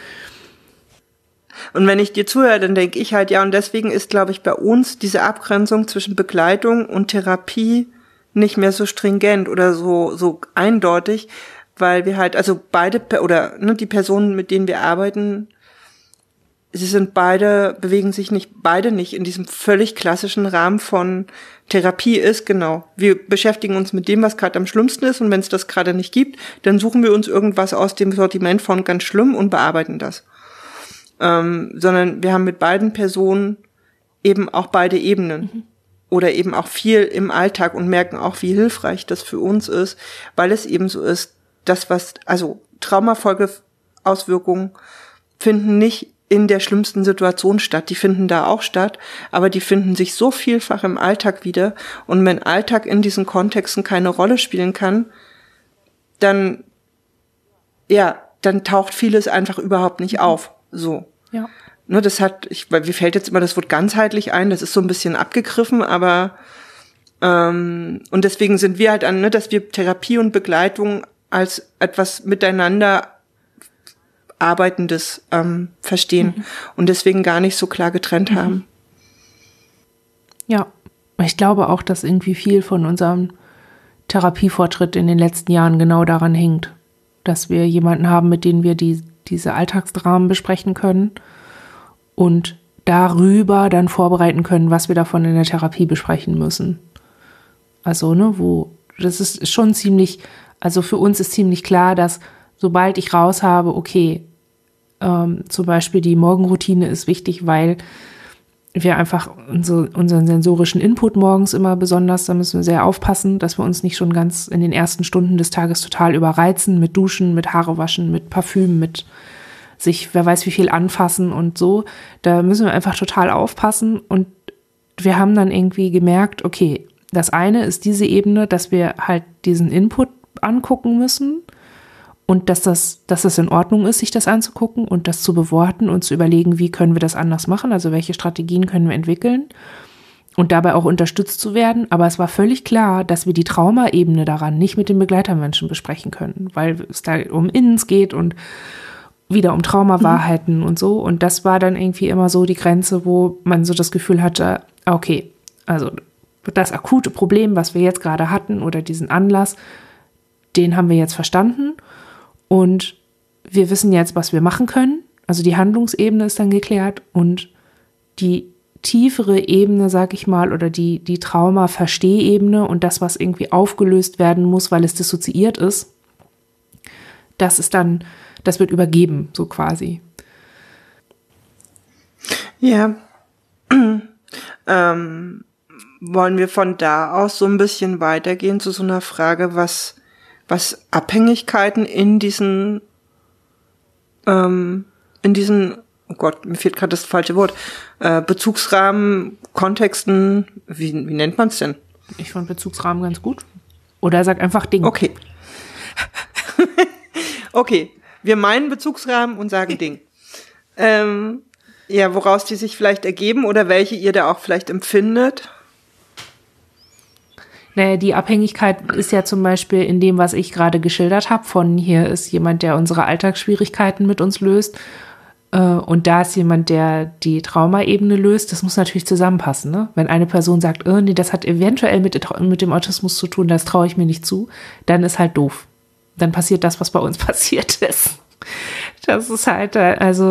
Und wenn ich dir zuhöre, dann denke ich halt, ja, und deswegen ist, glaube ich, bei uns diese Abgrenzung zwischen Begleitung und Therapie nicht mehr so stringent oder so so eindeutig, weil wir halt, also beide, oder ne, die Personen, mit denen wir arbeiten, sie sind beide, bewegen sich nicht, beide nicht in diesem völlig klassischen Rahmen von Therapie ist, genau. Wir beschäftigen uns mit dem, was gerade am schlimmsten ist, und wenn es das gerade nicht gibt, dann suchen wir uns irgendwas aus dem Sortiment von ganz schlimm und bearbeiten das. Ähm, sondern wir haben mit beiden Personen eben auch beide Ebenen. Mhm. Oder eben auch viel im Alltag und merken auch, wie hilfreich das für uns ist, weil es eben so ist, das was, also Traumafolgeauswirkungen finden nicht in der schlimmsten Situation statt, die finden da auch statt, aber die finden sich so vielfach im Alltag wieder, und wenn Alltag in diesen Kontexten keine Rolle spielen kann, dann, ja, dann taucht vieles einfach überhaupt nicht auf, so. Ja. Ne, das hat, ich, weil mir fällt jetzt immer das Wort ganzheitlich ein, das ist so ein bisschen abgegriffen, aber ähm, und deswegen sind wir halt an, ne, dass wir Therapie und Begleitung als etwas miteinander Arbeitendes ähm, verstehen mhm. und deswegen gar nicht so klar getrennt mhm. haben. Ja, ich glaube auch, dass irgendwie viel von unserem Therapiefortschritt in den letzten Jahren genau daran hängt, dass wir jemanden haben, mit dem wir die, diese Alltagsdramen besprechen können und darüber dann vorbereiten können, was wir davon in der Therapie besprechen müssen. Also, ne, wo, das ist schon ziemlich, also für uns ist ziemlich klar, dass sobald ich raus habe, okay, ähm, zum Beispiel die Morgenroutine ist wichtig, weil wir einfach unsere, unseren sensorischen Input morgens immer besonders, da müssen wir sehr aufpassen, dass wir uns nicht schon ganz in den ersten Stunden des Tages total überreizen mit Duschen, mit Haare waschen, mit Parfüm, mit sich, wer weiß wie viel anfassen und so. Da müssen wir einfach total aufpassen, und wir haben dann irgendwie gemerkt, okay, das eine ist diese Ebene, dass wir halt diesen Input angucken müssen und dass das, dass das in Ordnung ist, sich das anzugucken und das zu beworten und zu überlegen, wie können wir das anders machen, also welche Strategien können wir entwickeln und dabei auch unterstützt zu werden. Aber es war völlig klar, dass wir die Traumaebene daran nicht mit den Begleitermenschen besprechen können, weil es da um Innens geht und wieder um Traumawahrheiten mhm. und so. Und das war dann irgendwie immer so die Grenze, wo man so das Gefühl hatte, okay, also das akute Problem, was wir jetzt gerade hatten oder diesen Anlass, den haben wir jetzt verstanden und wir wissen jetzt, was wir machen können. Also die Handlungsebene ist dann geklärt und die tiefere Ebene, sag ich mal, oder die, die Trauma-Verstehebene und das, was irgendwie aufgelöst werden muss, weil es dissoziiert ist, das ist dann, das wird übergeben, so quasi. Ja. ähm, wollen wir von da aus so ein bisschen weitergehen zu so einer Frage, was, was Abhängigkeiten in diesen, ähm, in diesen, oh Gott, mir fehlt gerade das falsche Wort, äh, Bezugsrahmen, Kontexten, wie, wie nennt man es denn? Ich fand Bezugsrahmen ganz gut. Oder sag einfach Ding. Okay. Okay, wir meinen Bezugsrahmen und sagen Ding. Ähm, ja, woraus die sich vielleicht ergeben oder welche ihr da auch vielleicht empfindet? Naja, die Abhängigkeit ist ja zum Beispiel in dem, was ich gerade geschildert habe, von hier ist jemand, der unsere Alltagsschwierigkeiten mit uns löst äh, und da ist jemand, der die Traumaebene löst. Das muss natürlich zusammenpassen, ne? Wenn eine Person sagt, oh, nee, das hat eventuell mit, mit dem Autismus zu tun, das traue ich mir nicht zu, dann ist halt doof. Dann passiert das, was bei uns passiert ist. Das ist halt, also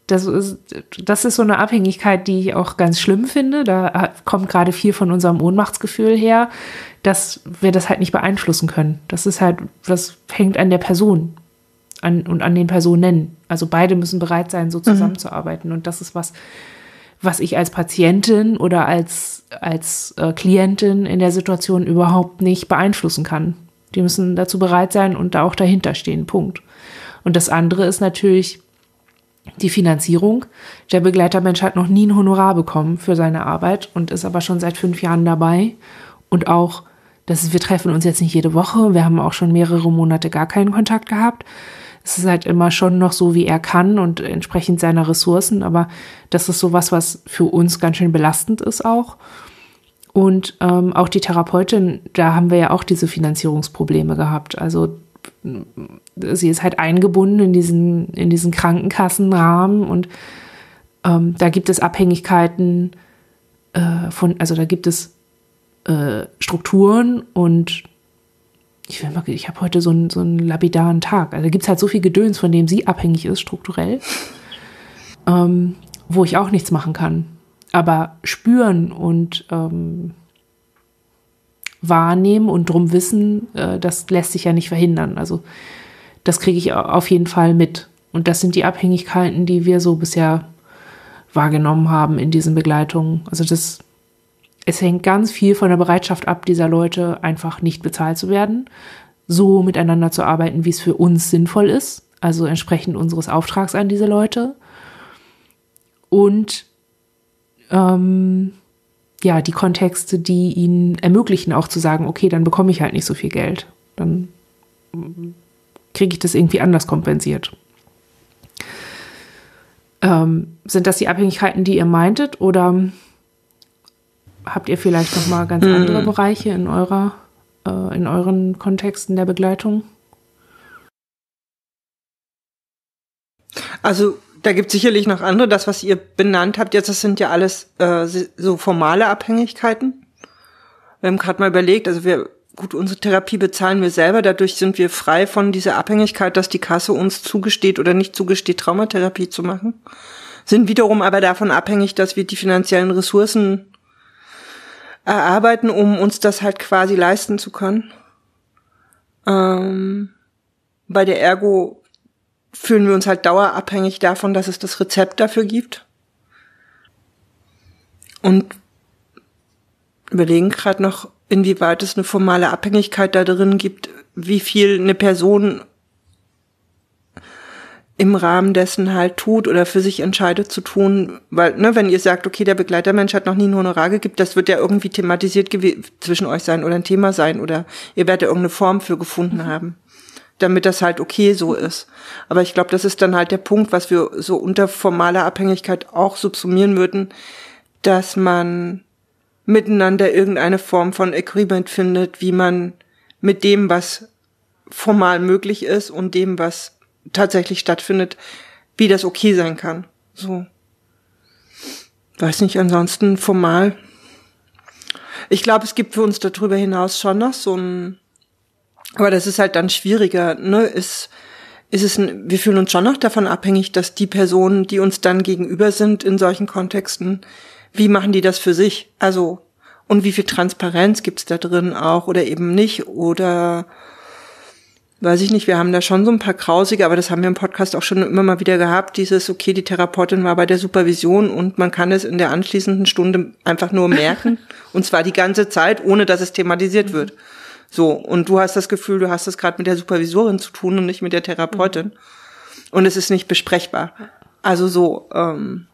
das ist, das ist so eine Abhängigkeit, die ich auch ganz schlimm finde. Da kommt gerade viel von unserem Ohnmachtsgefühl her, dass wir das halt nicht beeinflussen können. Das ist halt, das hängt an der Person an, und an den Personen. Also beide müssen bereit sein, so zusammenzuarbeiten. Mhm. Und das ist was, was ich als Patientin oder als, als äh, Klientin in der Situation überhaupt nicht beeinflussen kann. Die müssen dazu bereit sein und da auch dahinter stehen. Punkt. Und das andere ist natürlich die Finanzierung. Der Begleitermensch hat noch nie ein Honorar bekommen für seine Arbeit und ist aber schon seit fünf Jahren dabei. Und auch, das ist, wir treffen uns jetzt nicht jede Woche, wir haben auch schon mehrere Monate gar keinen Kontakt gehabt. Es ist halt immer schon noch so, wie er kann und entsprechend seiner Ressourcen, aber das ist sowas, was für uns ganz schön belastend ist auch. Und ähm, auch die Therapeutin, da haben wir ja auch diese Finanzierungsprobleme gehabt. Also sie ist halt eingebunden in diesen, in diesen Krankenkassenrahmen und ähm, da gibt es Abhängigkeiten äh, von, also da gibt es äh, Strukturen und ich will mal, ich habe heute so einen, so einen lapidaren Tag. Also da gibt es halt so viel Gedöns, von dem sie abhängig ist, strukturell, ähm, wo ich auch nichts machen kann. Aber spüren und ähm, wahrnehmen und drum wissen, äh, das lässt sich ja nicht verhindern. Also das kriege ich auf jeden Fall mit. Und das sind die Abhängigkeiten, die wir so bisher wahrgenommen haben in diesen Begleitungen. Also das, es hängt ganz viel von der Bereitschaft ab, dieser Leute einfach nicht bezahlt zu werden, so miteinander zu arbeiten, wie es für uns sinnvoll ist, also entsprechend unseres Auftrags an diese Leute. Und ähm, ja, die Kontexte, die ihnen ermöglichen, auch zu sagen, okay, dann bekomme ich halt nicht so viel Geld. Dann kriege ich das irgendwie anders kompensiert. Ähm, sind das die Abhängigkeiten, die ihr meintet? Oder habt ihr vielleicht noch mal ganz andere Bereiche in eurer, äh, in euren Kontexten der Begleitung? Also da gibt es sicherlich noch andere. Das, was ihr benannt habt jetzt, das sind ja alles äh, so formale Abhängigkeiten. Wir haben gerade mal überlegt, also wir, gut, unsere Therapie bezahlen wir selber, dadurch sind wir frei von dieser Abhängigkeit, dass die Kasse uns zugesteht oder nicht zugesteht, Traumatherapie zu machen. Sind wiederum aber davon abhängig, dass wir die finanziellen Ressourcen erarbeiten, um uns das halt quasi leisten zu können. Ähm, bei der Ergo fühlen wir uns halt dauerabhängig davon, dass es das Rezept dafür gibt. Und überlegen gerade noch, inwieweit es eine formale Abhängigkeit da drin gibt, wie viel eine Person im Rahmen dessen halt tut oder für sich entscheidet zu tun. Weil, ne, wenn ihr sagt, okay, der Begleitermensch hat noch nie ein Honorar gegeben, das wird ja irgendwie thematisiert gew- zwischen euch sein oder ein Thema sein oder ihr werdet ja irgendeine Form für gefunden mhm. haben, damit das halt okay so ist. Aber ich glaube, das ist dann halt der Punkt, was wir so unter formaler Abhängigkeit auch subsumieren würden, dass man miteinander irgendeine Form von Agreement findet, wie man mit dem, was formal möglich ist und dem, was tatsächlich stattfindet, wie das okay sein kann. So. Weiß nicht, ansonsten formal. Ich glaube, es gibt für uns darüber hinaus schon noch so ein, aber das ist halt dann schwieriger, ne, ist, ist es ein, wir fühlen uns schon noch davon abhängig, dass die Personen, die uns dann gegenüber sind in solchen Kontexten, wie machen die das für sich? Also, und wie viel Transparenz gibt's da drin auch oder eben nicht? Oder, weiß ich nicht, wir haben da schon so ein paar grausige, aber das haben wir im Podcast auch schon immer mal wieder gehabt, dieses, okay, die Therapeutin war bei der Supervision und man kann es in der anschließenden Stunde einfach nur merken. Und zwar die ganze Zeit, ohne dass es thematisiert wird. So, und du hast das Gefühl, du hast es gerade mit der Supervisorin zu tun und nicht mit der Therapeutin. Und es ist nicht besprechbar. Also so, ähm,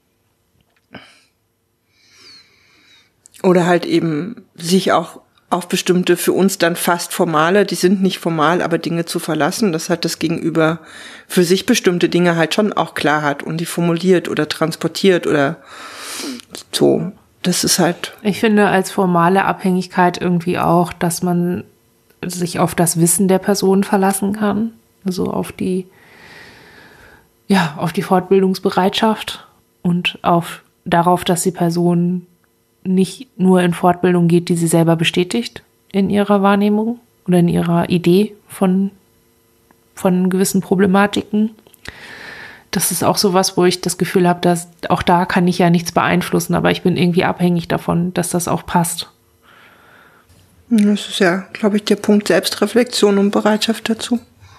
oder halt eben sich auch auf bestimmte, für uns dann fast formale, die sind nicht formal, aber Dinge zu verlassen, dass halt das Gegenüber für sich bestimmte Dinge halt schon auch klar hat und die formuliert oder transportiert oder so. Das ist halt. Ich finde als formale Abhängigkeit irgendwie auch, dass man sich auf das Wissen der Person verlassen kann, also auf die, ja, auf die Fortbildungsbereitschaft und auf darauf, dass die Person nicht nur in Fortbildung geht, die sie selber bestätigt in ihrer Wahrnehmung oder in ihrer Idee von, von gewissen Problematiken, das ist auch sowas, wo ich das Gefühl habe, dass auch da kann ich ja nichts beeinflussen, aber ich bin irgendwie abhängig davon, dass das auch passt. Das ist ja, glaube ich, der Punkt Selbstreflexion und Bereitschaft dazu.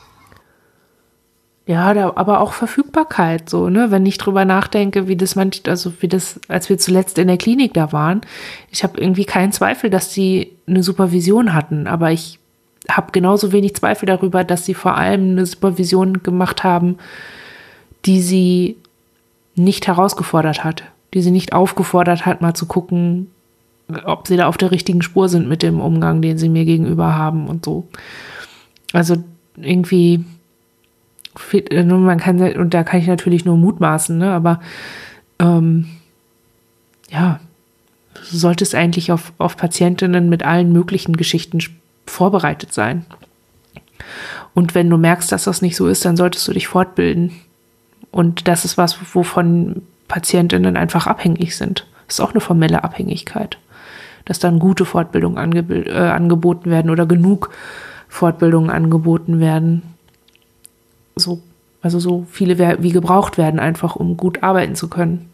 Ja, da, aber auch Verfügbarkeit, so, ne, wenn ich drüber nachdenke, wie das manch, also wie das, als wir zuletzt in der Klinik da waren, ich habe irgendwie keinen Zweifel, dass sie eine Supervision hatten, aber ich habe genauso wenig Zweifel darüber, dass sie vor allem eine Supervision gemacht haben, die sie nicht herausgefordert hat, die sie nicht aufgefordert hat, mal zu gucken, ob sie da auf der richtigen Spur sind mit dem Umgang, den sie mir gegenüber haben und so. Also irgendwie, man kann, und da kann ich natürlich nur mutmaßen, ne, aber ähm, ja, du solltest eigentlich auf, auf Patientinnen mit allen möglichen Geschichten vorbereitet sein. Und wenn du merkst, dass das nicht so ist, dann solltest du dich fortbilden. Und das ist was, wovon Patientinnen einfach abhängig sind. Das ist auch eine formelle Abhängigkeit. Dass dann gute Fortbildungen angeb- äh, angeboten werden oder genug Fortbildungen angeboten werden. So, also so viele wie gebraucht werden, einfach um gut arbeiten zu können.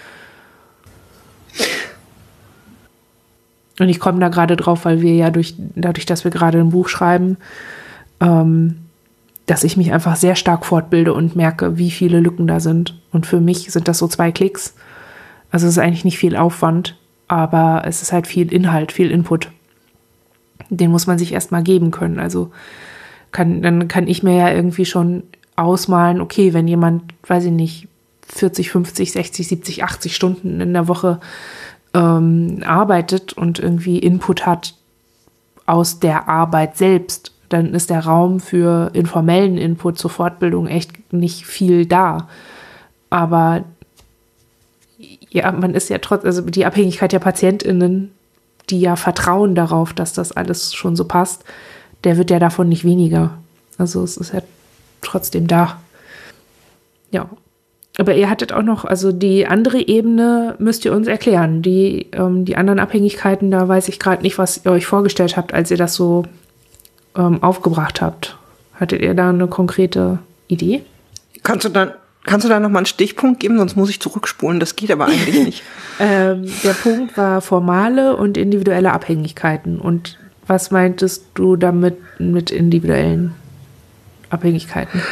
Und ich komme da gerade drauf, weil wir ja durch, dadurch, dass wir gerade ein Buch schreiben, ähm, dass ich mich einfach sehr stark fortbilde und merke, wie viele Lücken da sind. Und für mich sind das so zwei Klicks. Also es ist eigentlich nicht viel Aufwand, aber es ist halt viel Inhalt, viel Input. Den muss man sich erstmal geben können. Also kann, dann kann ich mir ja irgendwie schon ausmalen, okay, wenn jemand, weiß ich nicht, vierzig, fünfzig, sechzig, siebzig, achtzig Stunden in der Woche ähm, arbeitet und irgendwie Input hat aus der Arbeit selbst, dann ist der Raum für informellen Input zur Fortbildung echt nicht viel da. Aber ja, man ist ja trotz, also die Abhängigkeit der PatientInnen, die ja vertrauen darauf, dass das alles schon so passt, der wird ja davon nicht weniger. Also es ist ja trotzdem da. Ja. Aber ihr hattet auch noch, also die andere Ebene müsst ihr uns erklären. Die, ähm, die anderen Abhängigkeiten, da weiß ich gerade nicht, was ihr euch vorgestellt habt, als ihr das so ähm, aufgebracht habt. Hattet ihr da eine konkrete Idee? Kannst du dann, kannst du da nochmal einen Stichpunkt geben? Sonst muss ich zurückspulen. Das geht aber eigentlich nicht. ähm, der Punkt war formale und individuelle Abhängigkeiten. Und was meintest du damit mit individuellen Abhängigkeiten?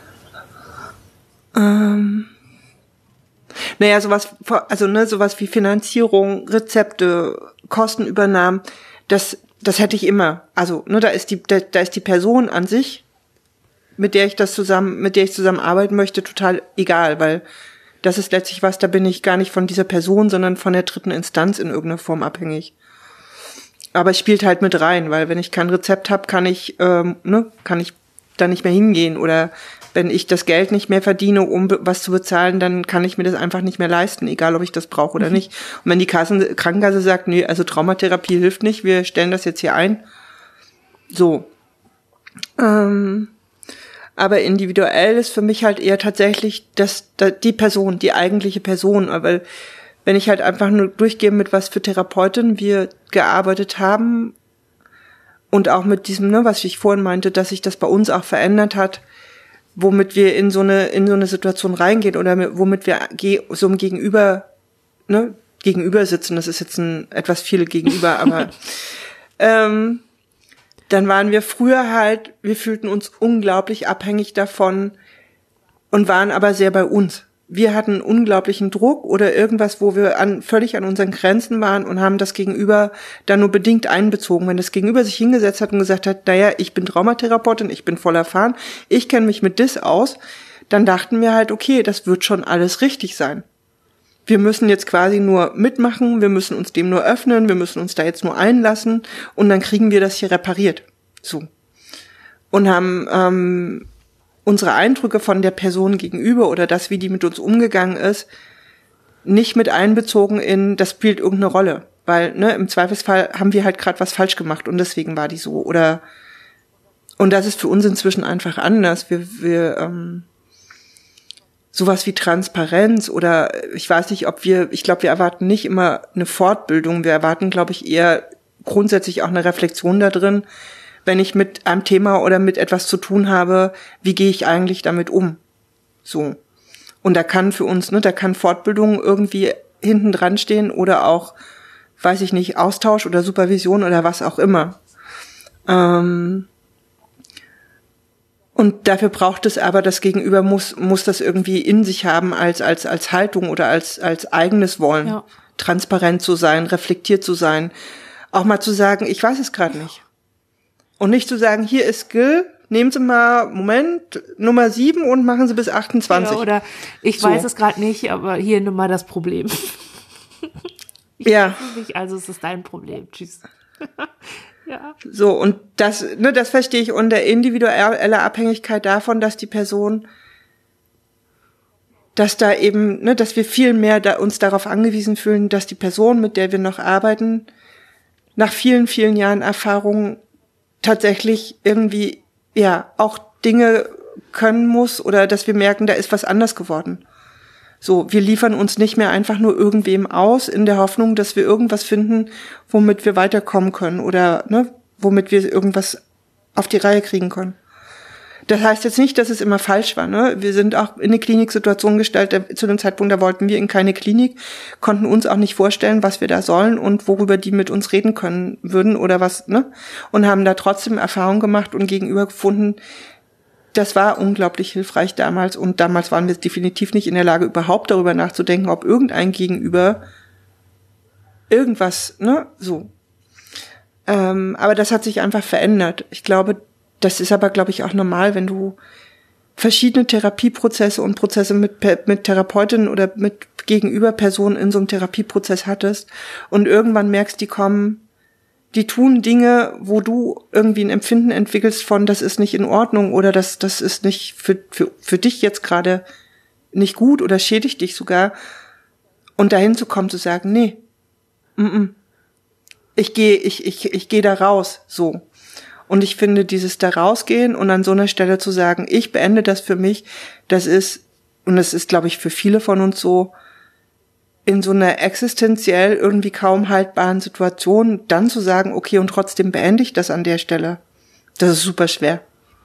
Ähm, naja, sowas, also ne, sowas wie Finanzierung, Rezepte, Kostenübernahmen, das, das hätte ich immer. Also, ne, da ist die, da, da ist die Person an sich, mit der ich das zusammen, mit der ich zusammenarbeiten möchte, total egal, weil das ist letztlich was, da bin ich gar nicht von dieser Person, sondern von der dritten Instanz in irgendeiner Form abhängig. Aber es spielt halt mit rein, weil wenn ich kein Rezept habe, kann ich, ähm, ne, kann ich da nicht mehr hingehen, oder wenn ich das Geld nicht mehr verdiene, um was zu bezahlen, dann kann ich mir das einfach nicht mehr leisten, egal ob ich das brauche oder mhm. nicht. Und wenn die Kassen, Krankenkasse sagt, nee, also Traumatherapie hilft nicht, wir stellen das jetzt hier ein. So. Ähm, aber individuell ist für mich halt eher tatsächlich das, die Person, die eigentliche Person, weil wenn ich halt einfach nur durchgehe, mit was für Therapeuten wir gearbeitet haben und auch mit diesem, ne, was ich vorhin meinte, dass sich das bei uns auch verändert hat, womit wir in so eine in so eine Situation reingehen oder womit wir so im Gegenüber, ne, gegenüber sitzen. Das ist jetzt ein etwas viel Gegenüber, aber ähm, dann waren wir früher halt, wir fühlten uns unglaublich abhängig davon und waren aber sehr bei uns. Wir hatten unglaublichen Druck oder irgendwas, wo wir an, völlig an unseren Grenzen waren und haben das Gegenüber dann nur bedingt einbezogen. Wenn das Gegenüber sich hingesetzt hat und gesagt hat, naja, ich bin Traumatherapeutin, ich bin voll erfahren, ich kenne mich mit dis aus, dann dachten wir halt, okay, das wird schon alles richtig sein. Wir müssen jetzt quasi nur mitmachen, wir müssen uns dem nur öffnen, wir müssen uns da jetzt nur einlassen und dann kriegen wir das hier repariert. So. Und haben ähm, unsere Eindrücke von der Person gegenüber oder das, wie die mit uns umgegangen ist, nicht mit einbezogen in, das spielt irgendeine Rolle. Weil, ne, im Zweifelsfall haben wir halt gerade was falsch gemacht und deswegen war die so. Oder, und das ist für uns inzwischen einfach anders. Wir, wir, ähm, sowas wie Transparenz oder, ich weiß nicht, ob wir, ich glaube, wir erwarten nicht immer eine Fortbildung. Wir erwarten, glaube ich, eher grundsätzlich auch eine Reflexion da drin, wenn ich mit einem Thema oder mit etwas zu tun habe, wie gehe ich eigentlich damit um? So. Und da kann für uns, ne, da kann Fortbildung irgendwie hinten dran stehen oder auch, weiß ich nicht, Austausch oder Supervision oder was auch immer. Ähm, und dafür braucht es aber, das Gegenüber muss, muss das irgendwie in sich haben als, als, als Haltung oder als, als eigenes Wollen. Ja. Transparent zu sein, reflektiert zu sein. Auch mal zu sagen, ich weiß es gerade nicht. Und nicht zu sagen, hier ist Skill, nehmen Sie mal, Moment, Nummer sieben und machen Sie bis achtundzwanzig. Ja, oder ich so. weiß es gerade nicht, aber hier nimm mal das Problem. Ich ja. weiß es nicht, also es ist dein Problem. Tschüss. Ja. So, und das, ne, das verstehe ich unter individueller Abhängigkeit davon, dass die Person, dass da eben, ne, dass wir viel mehr da, uns darauf angewiesen fühlen, dass die Person, mit der wir noch arbeiten, nach vielen, vielen Jahren Erfahrung tatsächlich irgendwie, ja, auch Dinge können muss oder dass wir merken, da ist was anders geworden. So, wir liefern uns nicht mehr einfach nur irgendwem aus in der Hoffnung, dass wir irgendwas finden, womit wir weiterkommen können oder, ne, womit wir irgendwas auf die Reihe kriegen können. Das heißt jetzt nicht, dass es immer falsch war, ne? Wir sind auch in eine Kliniksituation gestellt, da, zu dem Zeitpunkt, da wollten wir in keine Klinik, konnten uns auch nicht vorstellen, was wir da sollen und worüber die mit uns reden können würden oder was, ne? Und haben da trotzdem Erfahrung gemacht und gegenüber gefunden. Das war unglaublich hilfreich damals und damals waren wir definitiv nicht in der Lage, überhaupt darüber nachzudenken, ob irgendein Gegenüber irgendwas, ne, so. Ähm, aber das hat sich einfach verändert. Ich glaube, das ist aber, glaube ich, auch normal, wenn du verschiedene Therapieprozesse und Prozesse mit, mit Therapeutinnen oder mit Gegenüberpersonen in so einem Therapieprozess hattest und irgendwann merkst, die kommen, die tun Dinge, wo du irgendwie ein Empfinden entwickelst von, das ist nicht in Ordnung oder das, das ist nicht für, für, für dich jetzt gerade nicht gut oder schädigt dich sogar. Und dahin zu kommen, zu sagen, nee, mm -mm, ich gehe, ich, ich, ich gehe da raus, so. Und ich finde, dieses da rausgehen und an so einer Stelle zu sagen, ich beende das für mich, das ist, und das ist, glaube ich, für viele von uns so, in so einer existenziell irgendwie kaum haltbaren Situation dann zu sagen, okay, und trotzdem beende ich das an der Stelle. Das ist super schwer.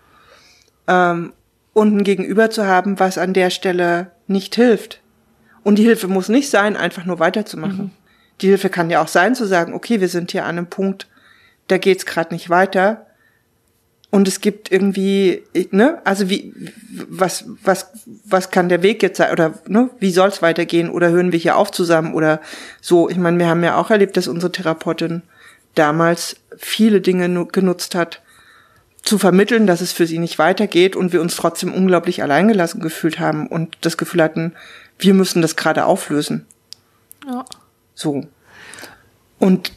Ähm, und ein Gegenüber zu haben, was an der Stelle nicht hilft. Und die Hilfe muss nicht sein, einfach nur weiterzumachen. Mhm. Die Hilfe kann ja auch sein, zu sagen, okay, wir sind hier an einem Punkt, da geht's gerade nicht weiter. Und es gibt irgendwie, ne, also wie, was, was, was kann der Weg jetzt sein, oder, ne, wie soll's weitergehen, oder hören wir hier auf zusammen, oder so. Ich meine, wir haben ja auch erlebt, dass unsere Therapeutin damals viele Dinge genutzt hat, zu vermitteln, dass es für sie nicht weitergeht und wir uns trotzdem unglaublich alleingelassen gefühlt haben und das Gefühl hatten, wir müssen das gerade auflösen. Ja. So. Und,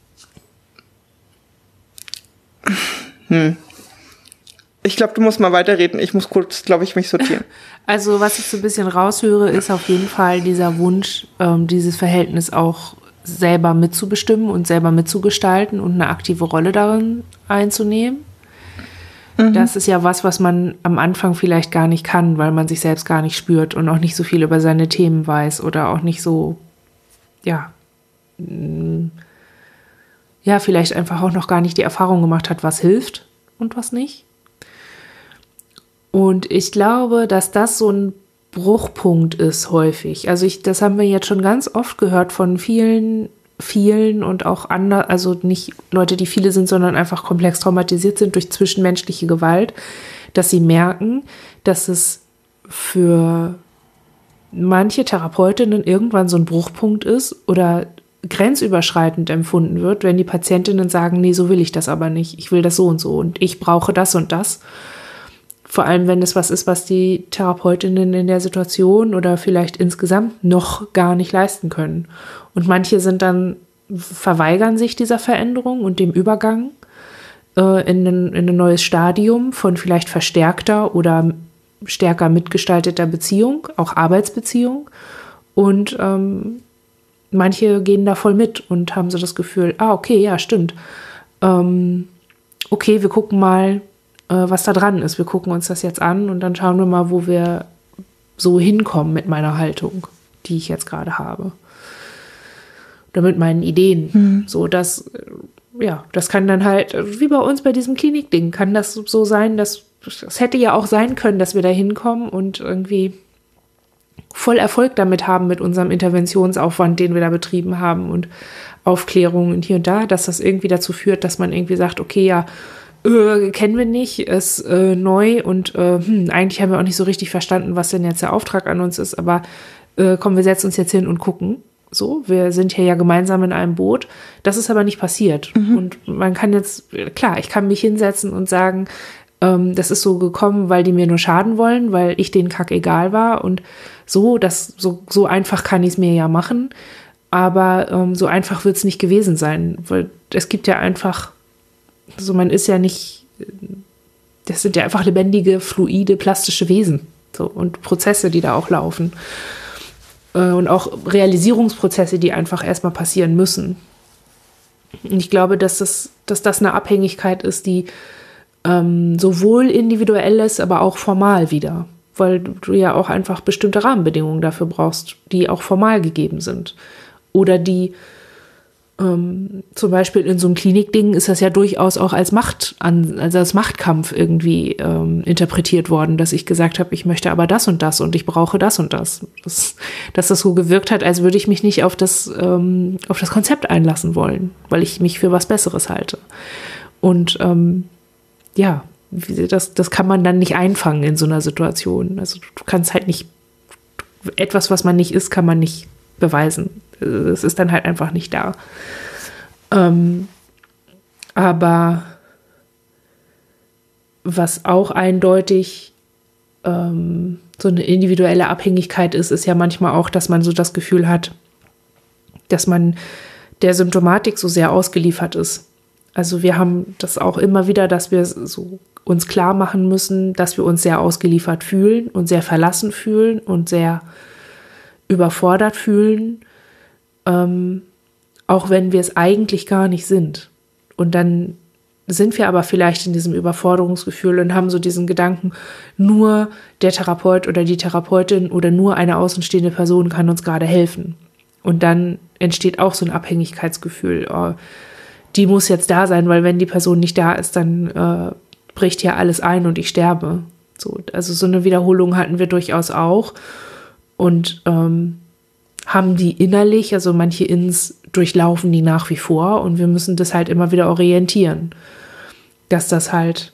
hm. Ich glaube, du musst mal weiterreden. Ich muss kurz, glaube ich, mich sortieren. Also was ich so ein bisschen raushöre, ist auf jeden Fall dieser Wunsch, ähm, dieses Verhältnis auch selber mitzubestimmen und selber mitzugestalten und eine aktive Rolle darin einzunehmen. Mhm. Das ist ja was, was man am Anfang vielleicht gar nicht kann, weil man sich selbst gar nicht spürt und auch nicht so viel über seine Themen weiß oder auch nicht so, ja, ja, vielleicht einfach auch noch gar nicht die Erfahrung gemacht hat, was hilft und was nicht. Und ich glaube, dass das so ein Bruchpunkt ist häufig. Also ich, das haben wir jetzt schon ganz oft gehört von vielen, vielen und auch anderen, also nicht Leute, die viele sind, sondern einfach komplex traumatisiert sind durch zwischenmenschliche Gewalt, dass sie merken, dass es für manche Therapeutinnen irgendwann so ein Bruchpunkt ist oder grenzüberschreitend empfunden wird, wenn die Patientinnen sagen, nee, so will ich das aber nicht. Ich will das so und so und ich brauche das und das. Vor allem, wenn es was ist, was die Therapeutinnen in der Situation oder vielleicht insgesamt noch gar nicht leisten können. Und manche sind dann, verweigern sich dieser Veränderung und dem Übergang äh, in, ein, in ein neues Stadium von vielleicht verstärkter oder stärker mitgestalteter Beziehung, auch Arbeitsbeziehung. Und ähm, manche gehen da voll mit und haben so das Gefühl, ah, okay, ja, stimmt. Ähm, okay, wir gucken mal, was da dran ist. Wir gucken uns das jetzt an und dann schauen wir mal, wo wir so hinkommen mit meiner Haltung, die ich jetzt gerade habe. Oder mit meinen Ideen. Mhm. So, das, ja, das kann dann halt, wie bei uns bei diesem Klinikding, kann das so sein, dass, das hätte ja auch sein können, dass wir da hinkommen und irgendwie voll Erfolg damit haben mit unserem Interventionsaufwand, den wir da betrieben haben und Aufklärung und hier und da, dass das irgendwie dazu führt, dass man irgendwie sagt, okay, ja, äh, kennen wir nicht, ist äh, neu und äh, hm, eigentlich haben wir auch nicht so richtig verstanden, was denn jetzt der Auftrag an uns ist, aber äh, komm, wir setzen uns jetzt hin und gucken. So, wir sind hier ja gemeinsam in einem Boot. Das ist aber nicht passiert. Mhm. Und man kann jetzt, klar, ich kann mich hinsetzen und sagen, ähm, das ist so gekommen, weil die mir nur schaden wollen, weil ich denen kack egal war und so, das, so, so einfach kann ich es mir ja machen. Aber ähm, so einfach wird es nicht gewesen sein, weil es gibt ja einfach, so man ist ja nicht, das sind ja einfach lebendige, fluide, plastische Wesen so, und Prozesse, die da auch laufen. Äh, und auch Realisierungsprozesse, die einfach erstmal passieren müssen. Und ich glaube, dass das, dass das eine Abhängigkeit ist, die ähm, sowohl individuell ist, aber auch formal wieder. Weil du ja auch einfach bestimmte Rahmenbedingungen dafür brauchst, die auch formal gegeben sind. Oder die, ähm, zum Beispiel in so einem Klinikding ist das ja durchaus auch als Macht, also als Machtkampf irgendwie ähm, interpretiert worden, dass ich gesagt habe, ich möchte aber das und das und ich brauche das und das. das dass das so gewirkt hat, als würde ich mich nicht auf das, ähm, auf das Konzept einlassen wollen, weil ich mich für was Besseres halte. Und ähm, ja, das, das kann man dann nicht einfangen in so einer Situation. Also du kannst halt nicht, etwas, was man nicht ist, kann man nicht beweisen. Es ist dann halt einfach nicht da. Ähm, aber was auch eindeutig ähm, so eine individuelle Abhängigkeit ist, ist ja manchmal auch, dass man so das Gefühl hat, dass man der Symptomatik so sehr ausgeliefert ist. Also wir haben das auch immer wieder, dass wir so uns klar machen müssen, dass wir uns sehr ausgeliefert fühlen und sehr verlassen fühlen und sehr überfordert fühlen, ähm, auch wenn wir es eigentlich gar nicht sind. Und dann sind wir aber vielleicht in diesem Überforderungsgefühl und haben so diesen Gedanken, nur der Therapeut oder die Therapeutin oder nur eine außenstehende Person kann uns gerade helfen. Und dann entsteht auch so ein Abhängigkeitsgefühl. Oh, die muss jetzt da sein, weil wenn die Person nicht da ist, dann äh, bricht ja alles ein und ich sterbe. So, also so eine Wiederholung hatten wir durchaus auch. Und ähm, haben die innerlich, also manche Ins durchlaufen die nach wie vor und wir müssen das halt immer wieder orientieren, dass das halt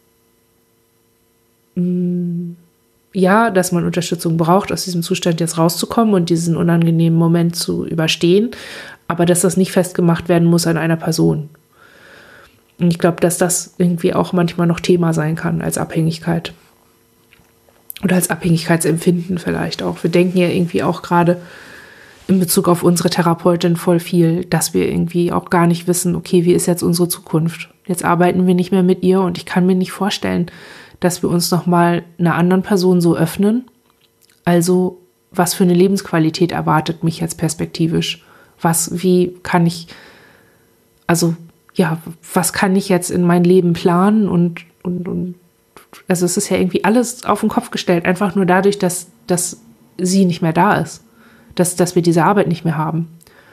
mh, ja, dass man Unterstützung braucht, aus diesem Zustand jetzt rauszukommen und diesen unangenehmen Moment zu überstehen, aber dass das nicht festgemacht werden muss an einer Person. Und ich glaube, dass das irgendwie auch manchmal noch Thema sein kann als Abhängigkeit. Oder als Abhängigkeitsempfinden vielleicht auch. Wir denken ja irgendwie auch gerade in Bezug auf unsere Therapeutin voll viel, dass wir irgendwie auch gar nicht wissen, okay, wie ist jetzt unsere Zukunft? Jetzt arbeiten wir nicht mehr mit ihr und ich kann mir nicht vorstellen, dass wir uns nochmal einer anderen Person so öffnen. Also, was für eine Lebensqualität erwartet mich jetzt perspektivisch? Was, wie kann ich, also, ja, was kann ich jetzt in mein Leben planen und, und, und also es ist ja irgendwie alles auf den Kopf gestellt, einfach nur dadurch, dass, dass sie nicht mehr da ist, dass, dass wir diese Arbeit nicht mehr haben.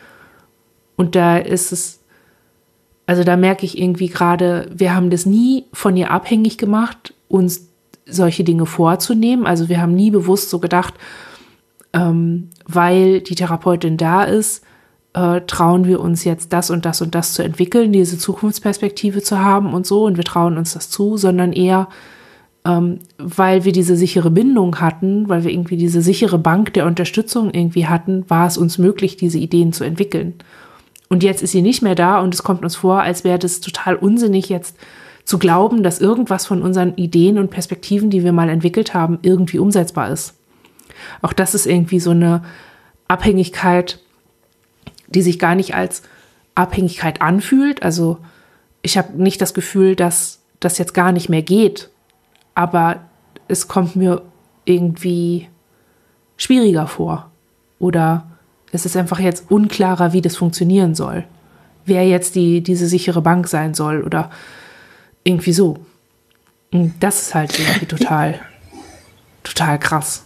Und da ist es, also da merke ich irgendwie gerade, wir haben das nie von ihr abhängig gemacht, uns solche Dinge vorzunehmen. Also wir haben nie bewusst so gedacht, ähm, weil die Therapeutin da ist, äh, trauen wir uns jetzt das und das und das zu entwickeln, diese Zukunftsperspektive zu haben und so, und wir trauen uns das zu, sondern eher, ähm, weil wir diese sichere Bindung hatten, weil wir irgendwie diese sichere Bank der Unterstützung irgendwie hatten, war es uns möglich, diese Ideen zu entwickeln. Und jetzt ist sie nicht mehr da und es kommt uns vor, als wäre das total unsinnig, jetzt zu glauben, dass irgendwas von unseren Ideen und Perspektiven, die wir mal entwickelt haben, irgendwie umsetzbar ist. Auch das ist irgendwie so eine Abhängigkeit, die sich gar nicht als Abhängigkeit anfühlt. Also ich habe nicht das Gefühl, dass das jetzt gar nicht mehr geht, aber es kommt mir irgendwie schwieriger vor. Oder es ist einfach jetzt unklarer, wie das funktionieren soll. Wer jetzt die, diese sichere Bank sein soll oder irgendwie so. Und das ist halt irgendwie total, total krass.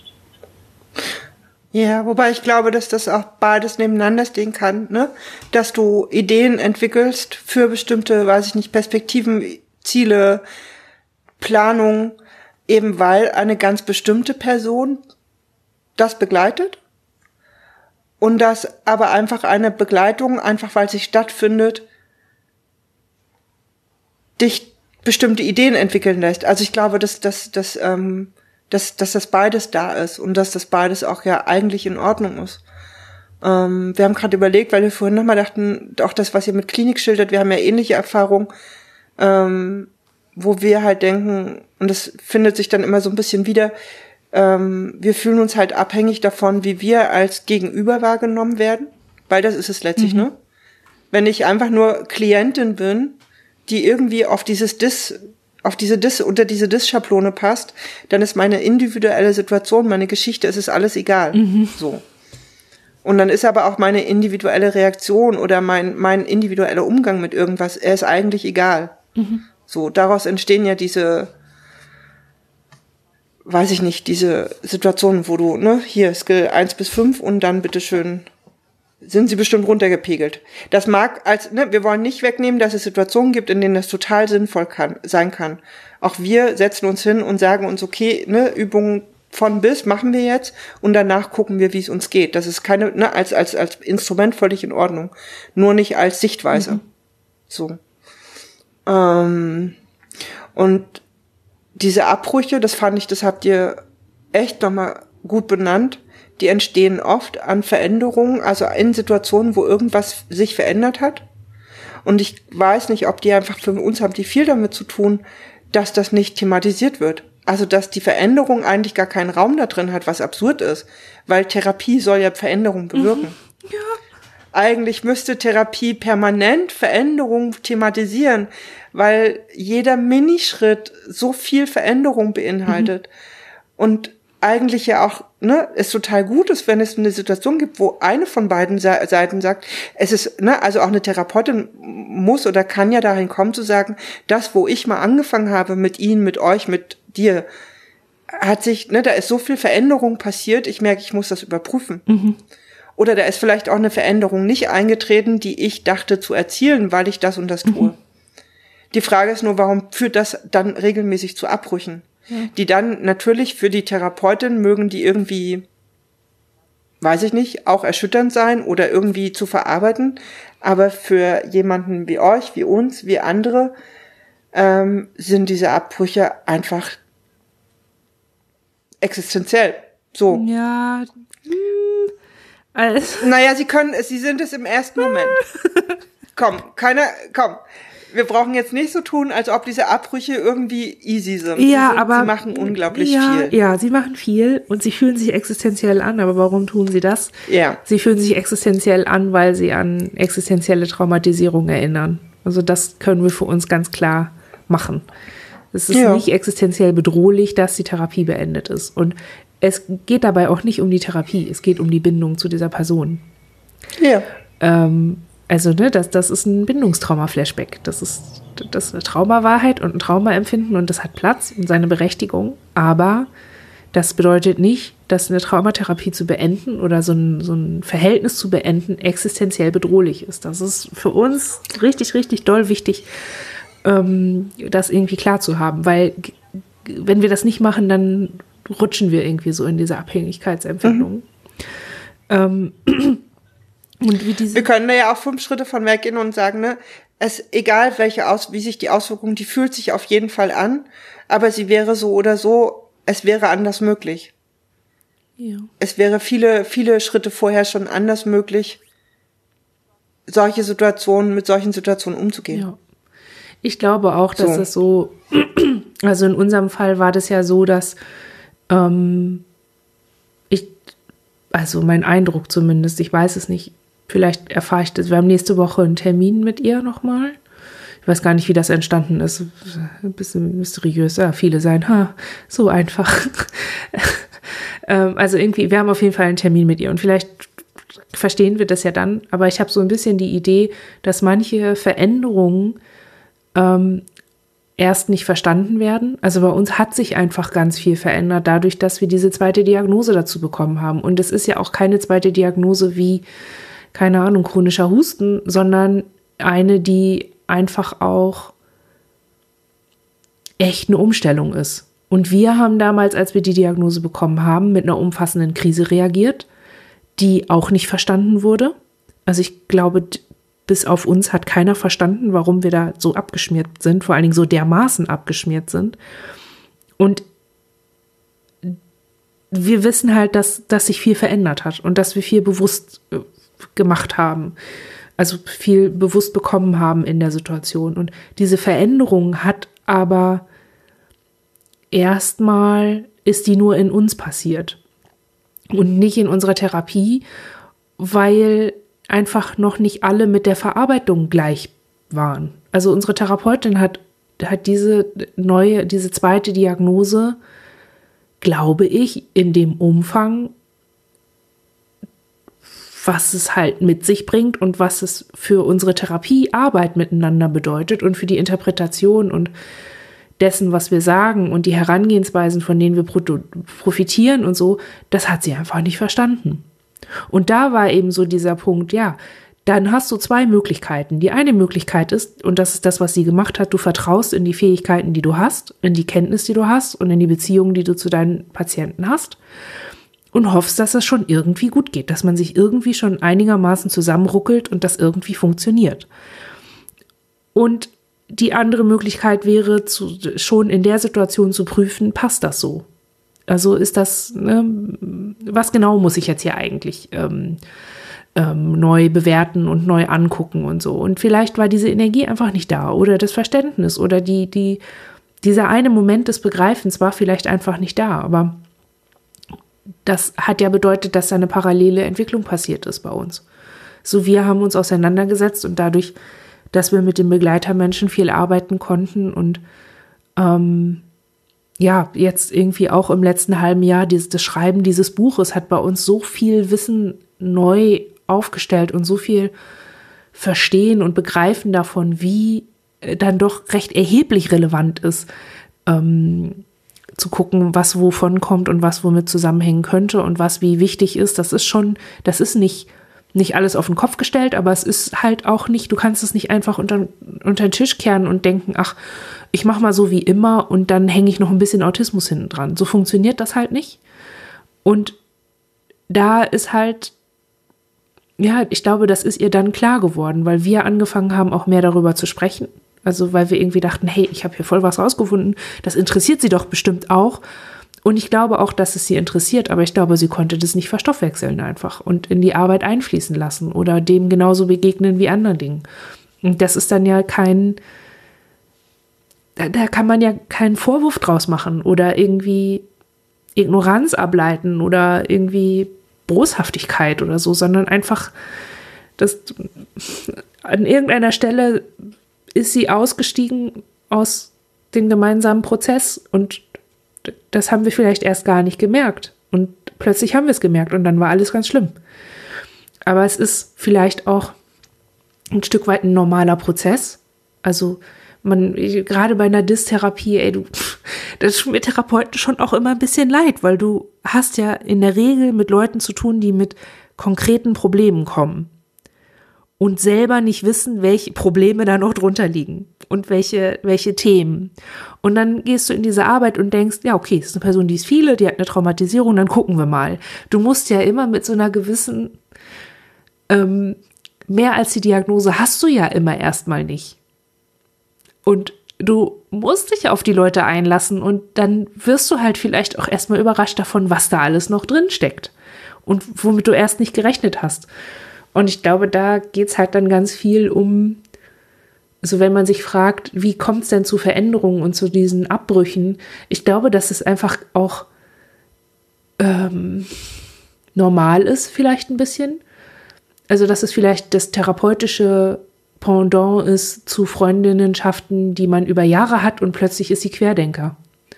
Ja, wobei ich glaube, dass das auch beides nebeneinander stehen kann, ne? Dass du Ideen entwickelst für bestimmte, weiß ich nicht, Perspektiven, Ziele, Planung, eben weil eine ganz bestimmte Person das begleitet und dass aber einfach eine Begleitung, einfach weil sie stattfindet, dich bestimmte Ideen entwickeln lässt. Also ich glaube, dass, dass, dass, ähm, dass, dass das beides da ist und dass das beides auch ja eigentlich in Ordnung ist. Ähm, wir haben gerade überlegt, weil wir vorhin nochmal dachten, auch das, was ihr mit Klinik schildert, wir haben ja ähnliche Erfahrungen, ähm, wo wir halt denken, und das findet sich dann immer so ein bisschen wieder, ähm, wir fühlen uns halt abhängig davon, wie wir als Gegenüber wahrgenommen werden, weil das ist es letztlich, mhm. ne? Wenn ich einfach nur Klientin bin, die irgendwie auf dieses Dis, auf diese Dis, unter diese Dis-Schablone passt, dann ist meine individuelle Situation, meine Geschichte, es ist alles egal. Mhm. So. Und dann ist aber auch meine individuelle Reaktion oder mein, mein individueller Umgang mit irgendwas, er ist eigentlich egal. Mhm. So, daraus entstehen ja diese, weiß ich nicht, diese Situationen, wo du, ne, hier Skill eins bis fünf und dann bitteschön sind sie bestimmt runtergepegelt. Das mag als, ne, wir wollen nicht wegnehmen, dass es Situationen gibt, in denen das total sinnvoll kann, sein kann. Auch wir setzen uns hin und sagen uns, okay, ne, Übungen von bis machen wir jetzt und danach gucken wir, wie es uns geht. Das ist keine, ne, als, als, als Instrument völlig in Ordnung. Nur nicht als Sichtweise. Mhm. So. Ähm, und diese Abbrüche, das fand ich, das habt ihr echt nochmal gut benannt, die entstehen oft an Veränderungen, also in Situationen, wo irgendwas sich verändert hat. Und ich weiß nicht, ob die einfach, für uns haben die viel damit zu tun, dass das nicht thematisiert wird. Also, dass die Veränderung eigentlich gar keinen Raum da drin hat, was absurd ist. Weil Therapie soll ja Veränderung bewirken. Mhm. Ja. Eigentlich müsste Therapie permanent Veränderung thematisieren, weil jeder Minischritt so viel Veränderung beinhaltet. Mhm. Und eigentlich ja auch, ne, es total gut ist, wenn es eine Situation gibt, wo eine von beiden Seiten sagt, es ist, ne, also auch eine Therapeutin muss oder kann ja dahin kommen zu sagen, das, wo ich mal angefangen habe mit Ihnen, mit euch, mit dir, hat sich, ne, da ist so viel Veränderung passiert, ich merke, ich muss das überprüfen. Mhm. Oder da ist vielleicht auch eine Veränderung nicht eingetreten, die ich dachte zu erzielen, weil ich das und das tue. Mhm. Die Frage ist nur, warum führt das dann regelmäßig zu Abbrüchen? Die dann natürlich für die Therapeutin mögen die irgendwie, weiß ich nicht, auch erschütternd sein oder irgendwie zu verarbeiten. Aber für jemanden wie euch, wie uns, wie andere, ähm, sind diese Abbrüche einfach existenziell. So. Ja. Hm, also. Naja, sie können es, sie sind es im ersten Moment. Komm, keiner, komm. Wir brauchen jetzt nicht so tun, als ob diese Abbrüche irgendwie easy sind. Ja, sie sind, aber sie machen unglaublich ja, viel. Ja, sie machen viel und sie fühlen sich existenziell an. Aber warum tun sie das? Ja. Sie fühlen sich existenziell an, weil sie an existenzielle Traumatisierung erinnern. Also das können wir für uns ganz klar machen. Es ist ja. nicht existenziell bedrohlich, dass die Therapie beendet ist. Und es geht dabei auch nicht um die Therapie. Es geht um die Bindung zu dieser Person. Ja. Ähm, Also, ne, das, das ist ein Bindungstrauma-Flashback. Das ist, das ist eine Traumawahrheit und ein Traumaempfinden und das hat Platz und seine Berechtigung. Aber das bedeutet nicht, dass eine Traumatherapie zu beenden oder so ein, so ein Verhältnis zu beenden existenziell bedrohlich ist. Das ist für uns richtig, richtig doll wichtig, ähm, das irgendwie klar zu haben. Weil, wenn wir das nicht machen, dann rutschen wir irgendwie so in diese Abhängigkeitsempfindung. Mhm. Ähm, Und wie diese wir können da ja auch fünf Schritte von weggehen und sagen, ne, es egal welche Aus, wie sich die Auswirkung, die fühlt sich auf jeden Fall an, aber sie wäre so oder so, es wäre anders möglich. Ja. Es wäre viele, viele Schritte vorher schon anders möglich, solche Situationen, mit solchen Situationen umzugehen. Ja. Ich glaube auch, dass so. es so, also in unserem Fall war das ja so, dass ähm, ich, also mein Eindruck zumindest, ich weiß es nicht, vielleicht erfahre ich das. Wir haben nächste Woche einen Termin mit ihr nochmal. Ich weiß gar nicht, wie das entstanden ist. Ein bisschen mysteriös. Ja, viele sein, ha, so einfach. Also irgendwie, wir haben auf jeden Fall einen Termin mit ihr und vielleicht verstehen wir das ja dann. Aber ich habe so ein bisschen die Idee, dass manche Veränderungen ähm, erst nicht verstanden werden. Also bei uns hat sich einfach ganz viel verändert, dadurch, dass wir diese zweite Diagnose dazu bekommen haben. Und es ist ja auch keine zweite Diagnose wie, keine Ahnung, chronischer Husten, sondern eine, die einfach auch echt eine Umstellung ist. Und wir haben damals, als wir die Diagnose bekommen haben, mit einer umfassenden Krise reagiert, die auch nicht verstanden wurde. Also ich glaube, bis auf uns hat keiner verstanden, warum wir da so abgeschmiert sind, vor allen Dingen so dermaßen abgeschmiert sind. Und wir wissen halt, dass, dass sich viel verändert hat und dass wir viel bewusst gemacht haben, also viel bewusst bekommen haben in der Situation. Und diese Veränderung hat aber erstmal, ist die nur in uns passiert und nicht in unserer Therapie, weil einfach noch nicht alle mit der Verarbeitung gleich waren. Also unsere Therapeutin hat, hat diese neue, diese zweite Diagnose, glaube ich, in dem Umfang, was es halt mit sich bringt und was es für unsere Therapiearbeit miteinander bedeutet und für die Interpretation und dessen, was wir sagen und die Herangehensweisen, von denen wir profitieren und so, das hat sie einfach nicht verstanden. Und da war eben so dieser Punkt, ja, dann hast du zwei Möglichkeiten. Die eine Möglichkeit ist, und das ist das, was sie gemacht hat, du vertraust in die Fähigkeiten, die du hast, in die Kenntnis, die du hast und in die Beziehungen, die du zu deinen Patienten hast und hoffst, dass es schon irgendwie gut geht, dass man sich irgendwie schon einigermaßen zusammenruckelt und das irgendwie funktioniert. Und die andere Möglichkeit wäre, zu, schon in der Situation zu prüfen, passt das so? Also ist das, ne, was genau muss ich jetzt hier eigentlich ähm, ähm, neu bewerten und neu angucken und so. Und vielleicht war diese Energie einfach nicht da oder das Verständnis oder die, die, dieser eine Moment des Begreifens war vielleicht einfach nicht da. Aber das hat ja bedeutet, dass da eine parallele Entwicklung passiert ist bei uns. So, wir haben uns auseinandergesetzt und dadurch, dass wir mit den Begleitermenschen viel arbeiten konnten und ähm, ja, jetzt irgendwie auch im letzten halben Jahr dieses, das Schreiben dieses Buches hat bei uns so viel Wissen neu aufgestellt und so viel Verstehen und Begreifen davon, wie dann doch recht erheblich relevant ist, ähm, zu gucken, was wovon kommt und was womit zusammenhängen könnte und was wie wichtig ist. Das ist schon, das ist nicht nicht alles auf den Kopf gestellt, aber es ist halt auch nicht, du kannst es nicht einfach unter, unter den Tisch kehren und denken, ach, ich mache mal so wie immer und dann hänge ich noch ein bisschen Autismus hinten dran. So funktioniert das halt nicht. Und da ist halt, ja, ich glaube, das ist ihr dann klar geworden, weil wir angefangen haben, auch mehr darüber zu sprechen. Also weil wir irgendwie dachten, hey, ich habe hier voll was rausgefunden, das interessiert sie doch bestimmt auch. Und ich glaube auch, dass es sie interessiert, aber ich glaube, sie konnte das nicht verstoffwechseln einfach und in die Arbeit einfließen lassen oder dem genauso begegnen wie anderen Dingen. Und das ist dann ja kein, da, da kann man ja keinen Vorwurf draus machen oder irgendwie Ignoranz ableiten oder irgendwie Boshaftigkeit oder so, sondern einfach, dass an irgendeiner Stelle ist sie ausgestiegen aus dem gemeinsamen Prozess und das haben wir vielleicht erst gar nicht gemerkt. Und plötzlich haben wir es gemerkt und dann war alles ganz schlimm. Aber es ist vielleicht auch ein Stück weit ein normaler Prozess. Also man, gerade bei einer Dystherapie, ey, du, das tut mir Therapeuten schon auch immer ein bisschen leid, weil du hast ja in der Regel mit Leuten zu tun, die mit konkreten Problemen kommen und selber nicht wissen, welche Probleme da noch drunter liegen und welche, welche Themen. Und dann gehst du in diese Arbeit und denkst, ja, okay, es ist eine Person, die ist viele, die hat eine Traumatisierung, dann gucken wir mal. Du musst ja immer mit so einer gewissen, ähm, mehr als die Diagnose hast du ja immer erstmal nicht. Und du musst dich auf die Leute einlassen und dann wirst du halt vielleicht auch erstmal überrascht davon, was da alles noch drin steckt und womit du erst nicht gerechnet hast. Und ich glaube, da geht's halt dann ganz viel um, also wenn man sich fragt, wie kommt es denn zu Veränderungen und zu diesen Abbrüchen? Ich glaube, dass es einfach auch ähm, normal ist, vielleicht ein bisschen. Also dass es vielleicht das therapeutische Pendant ist zu Freundinnenschaften, die man über Jahre hat und plötzlich ist sie Querdenker.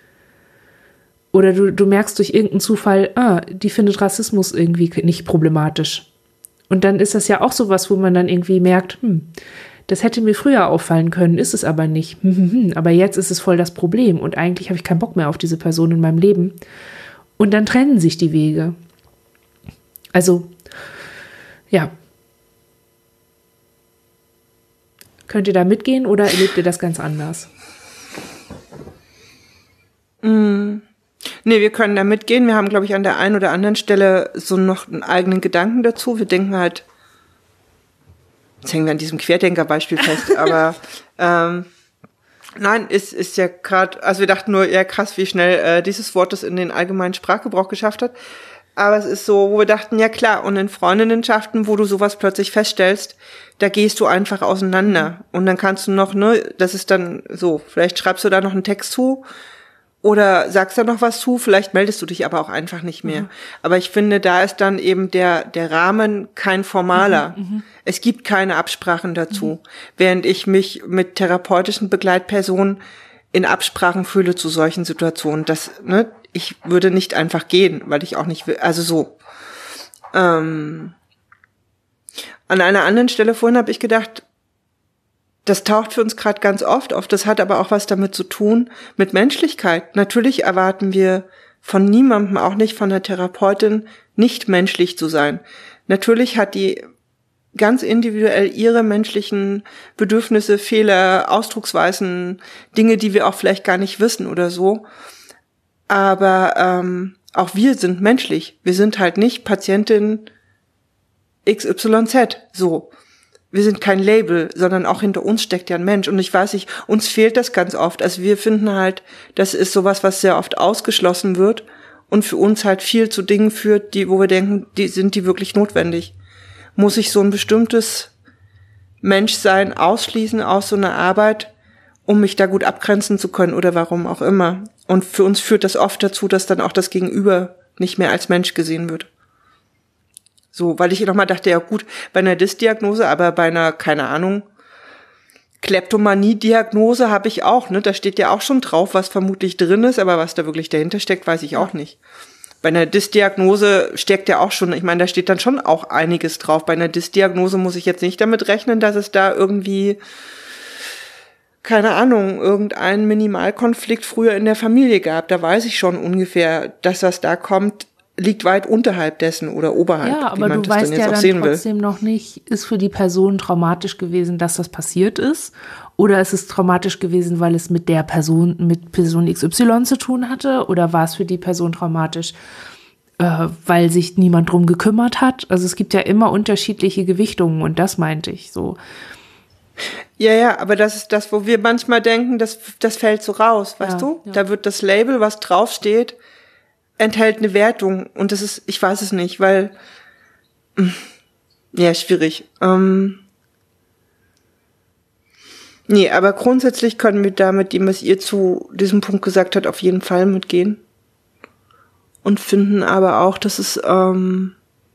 Oder du, du merkst durch irgendeinen Zufall, ah, die findet Rassismus irgendwie nicht problematisch. Und dann ist das ja auch sowas, wo man dann irgendwie merkt, hm, das hätte mir früher auffallen können, ist es aber nicht. Hm, hm, hm, aber jetzt ist es voll das Problem und eigentlich habe ich keinen Bock mehr auf diese Person in meinem Leben. Und dann trennen sich die Wege. Also, ja. Könnt ihr da mitgehen oder erlebt ihr das ganz anders? Mm. Nee, wir können da mitgehen. Wir haben, glaube ich, an der einen oder anderen Stelle so noch einen eigenen Gedanken dazu. Wir denken halt, jetzt hängen wir an diesem Querdenker-Beispiel fest, aber ähm, nein, ist ist ja gerade, also wir dachten nur, ja krass, wie schnell äh, dieses Wort das in den allgemeinen Sprachgebrauch geschafft hat. Aber es ist so, wo wir dachten, ja klar, und in Freundinnenschaften, wo du sowas plötzlich feststellst, da gehst du einfach auseinander. Und dann kannst du noch, ne, das ist dann so, vielleicht schreibst du da noch einen Text zu oder sagst da noch was zu, vielleicht meldest du dich aber auch einfach nicht mehr. Mhm. Aber ich finde, da ist dann eben der der Rahmen kein formaler. Mhm, mh. Es gibt keine Absprachen dazu. Mhm. Während ich mich mit therapeutischen Begleitpersonen in Absprachen fühle zu solchen Situationen. Das, ne, ich würde nicht einfach gehen, weil ich auch nicht will, also so. Ähm, an einer anderen Stelle vorhin habe ich gedacht, das taucht für uns gerade ganz oft auf. Das hat aber auch was damit zu tun, mit Menschlichkeit. Natürlich erwarten wir von niemandem, auch nicht von der Therapeutin, nicht menschlich zu sein. Natürlich hat die ganz individuell ihre menschlichen Bedürfnisse, Fehler, Ausdrucksweisen, Dinge, die wir auch vielleicht gar nicht wissen oder so. Aber ähm, auch wir sind menschlich. Wir sind halt nicht Patientin X Y Z, so. Wir sind kein Label, sondern auch hinter uns steckt ja ein Mensch. Und ich weiß nicht, uns fehlt das ganz oft. Also wir finden halt, das ist sowas, was sehr oft ausgeschlossen wird und für uns halt viel zu Dingen führt, die, wo wir denken, die sind die wirklich notwendig. Muss ich so ein bestimmtes Menschsein ausschließen aus so einer Arbeit, um mich da gut abgrenzen zu können oder warum auch immer. Und für uns führt das oft dazu, dass dann auch das Gegenüber nicht mehr als Mensch gesehen wird. So, weil ich nochmal dachte, ja gut, bei einer Dysdiagnose, aber bei einer, keine Ahnung, Kleptomanie-Diagnose habe ich auch, ne, da steht ja auch schon drauf, was vermutlich drin ist, aber was da wirklich dahinter steckt, weiß ich auch nicht. Bei einer Dysdiagnose steckt ja auch schon, ich meine, da steht dann schon auch einiges drauf. Bei einer Dysdiagnose muss ich jetzt nicht damit rechnen, dass es da irgendwie, keine Ahnung, irgendeinen Minimalkonflikt früher in der Familie gab. Da weiß ich schon ungefähr, dass das da kommt, liegt weit unterhalb dessen oder oberhalb, ja, aber wie man du das weißt dann jetzt ja auch dann sehen trotzdem will. noch nicht, ist für die Person traumatisch gewesen, dass das passiert ist, oder ist es traumatisch gewesen, weil es mit der Person, mit Person X Y zu tun hatte, oder war es für die Person traumatisch, äh, weil sich niemand drum gekümmert hat? Also es gibt ja immer unterschiedliche Gewichtungen und das meinte ich so. Ja, ja, aber das ist das, wo wir manchmal denken, das, das fällt so raus, weißt Ja, du? ja. Da wird das Label, was draufsteht, enthält eine Wertung und das ist, ich weiß es nicht, weil, ja, schwierig. Ähm, nee, aber grundsätzlich können wir da mit dem, was ihr zu diesem Punkt gesagt habt, auf jeden Fall mitgehen und finden aber auch, dass es, ähm,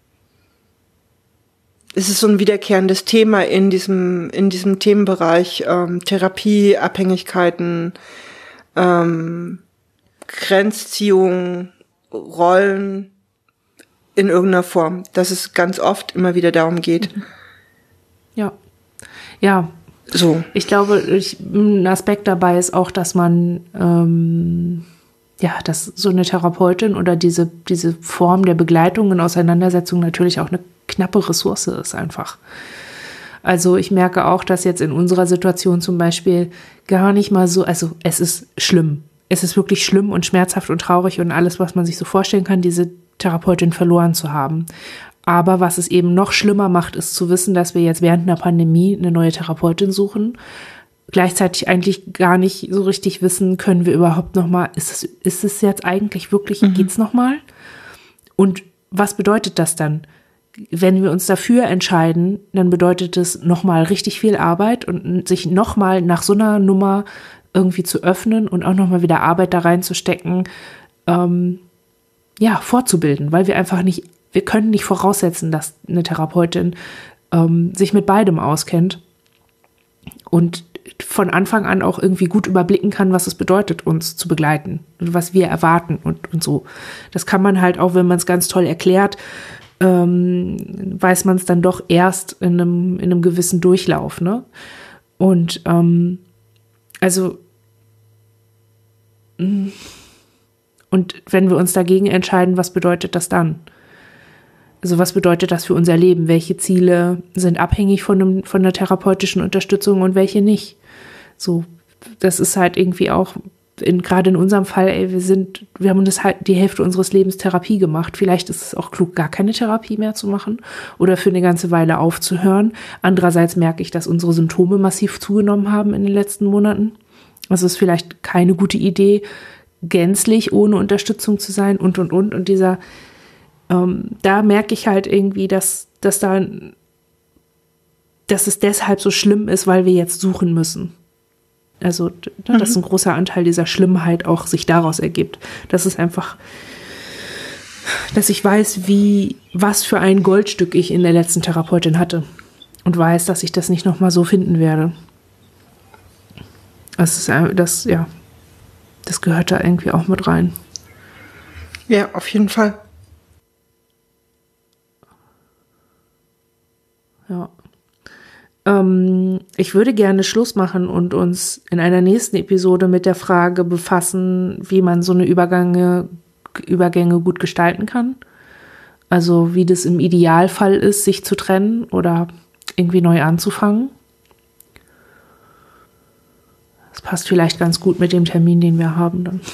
es ist so ein wiederkehrendes Thema in diesem, in diesem Themenbereich, ähm, Therapie, Abhängigkeiten, ähm, Grenzziehung, Rollen in irgendeiner Form, dass es ganz oft immer wieder darum geht. Ja, ja. So. Ich glaube, ich, ein Aspekt dabei ist auch, dass man, ähm, ja, dass so eine Therapeutin oder diese, diese Form der Begleitung und Auseinandersetzung natürlich auch eine knappe Ressource ist einfach. Also ich merke auch, dass jetzt in unserer Situation zum Beispiel gar nicht mal so, also es ist schlimm. Es ist wirklich schlimm und schmerzhaft und traurig und alles, was man sich so vorstellen kann, diese Therapeutin verloren zu haben. Aber was es eben noch schlimmer macht, ist zu wissen, dass wir jetzt während einer Pandemie eine neue Therapeutin suchen. Gleichzeitig eigentlich gar nicht so richtig wissen, können wir überhaupt noch mal, ist es, ist es jetzt eigentlich wirklich, mhm. geht's noch mal? Und was bedeutet das dann? Wenn wir uns dafür entscheiden, dann bedeutet es noch mal richtig viel Arbeit und sich noch mal nach so einer Nummer irgendwie zu öffnen und auch nochmal wieder Arbeit da reinzustecken, ähm, ja, fortzubilden, weil wir einfach nicht, wir können nicht voraussetzen, dass eine Therapeutin ähm, sich mit beidem auskennt und von Anfang an auch irgendwie gut überblicken kann, was es bedeutet, uns zu begleiten und was wir erwarten und, und so. Das kann man halt auch, wenn man es ganz toll erklärt, ähm, weiß man es dann doch erst in einem, in einem gewissen Durchlauf, ne? Und ähm, also und wenn wir uns dagegen entscheiden, was bedeutet das dann? Also was bedeutet das für unser Leben? Welche Ziele sind abhängig von, einem, von der therapeutischen Unterstützung und welche nicht? So, das ist halt irgendwie auch in, gerade in unserem Fall, ey, wir sind, wir haben das halt die Hälfte unseres Lebens Therapie gemacht. Vielleicht ist es auch klug, gar keine Therapie mehr zu machen oder für eine ganze Weile aufzuhören. Andererseits merke ich, dass unsere Symptome massiv zugenommen haben in den letzten Monaten. Also es ist vielleicht keine gute Idee, gänzlich ohne Unterstützung zu sein und, und, und. Und dieser, ähm, da merke ich halt irgendwie, dass, dass da, dass es deshalb so schlimm ist, weil wir jetzt suchen müssen. Also, ne, dass ein großer Anteil dieser Schlimmheit auch sich daraus ergibt. Das ist einfach, dass ich weiß, wie, was für ein Goldstück ich in der letzten Therapeutin hatte und weiß, dass ich das nicht nochmal so finden werde. Das ist, das, ja, das gehört da irgendwie auch mit rein. Ja, auf jeden Fall. Ja. Ähm, ich würde gerne Schluss machen und uns in einer nächsten Episode mit der Frage befassen, wie man so eine Übergänge, Übergänge gut gestalten kann. Also wie das im Idealfall ist, sich zu trennen oder irgendwie neu anzufangen. Das passt vielleicht ganz gut mit dem Termin, den wir haben dann.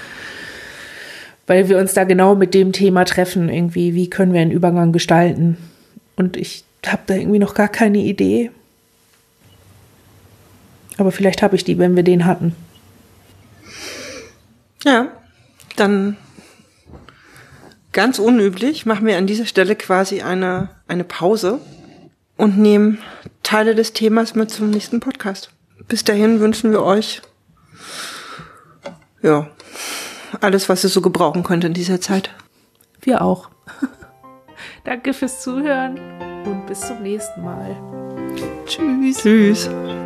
Weil wir uns da genau mit dem Thema treffen, irgendwie, wie können wir einen Übergang gestalten. Und ich habe da irgendwie noch gar keine Idee. Aber vielleicht habe ich die, wenn wir den hatten. Ja, dann ganz unüblich machen wir an dieser Stelle quasi eine, eine Pause und nehmen Teile des Themas mit zum nächsten Podcast. Bis dahin wünschen wir euch ja alles, was ihr so gebrauchen könnt in dieser Zeit. Wir auch. Danke fürs Zuhören und bis zum nächsten Mal. Tschüss. Tschüss.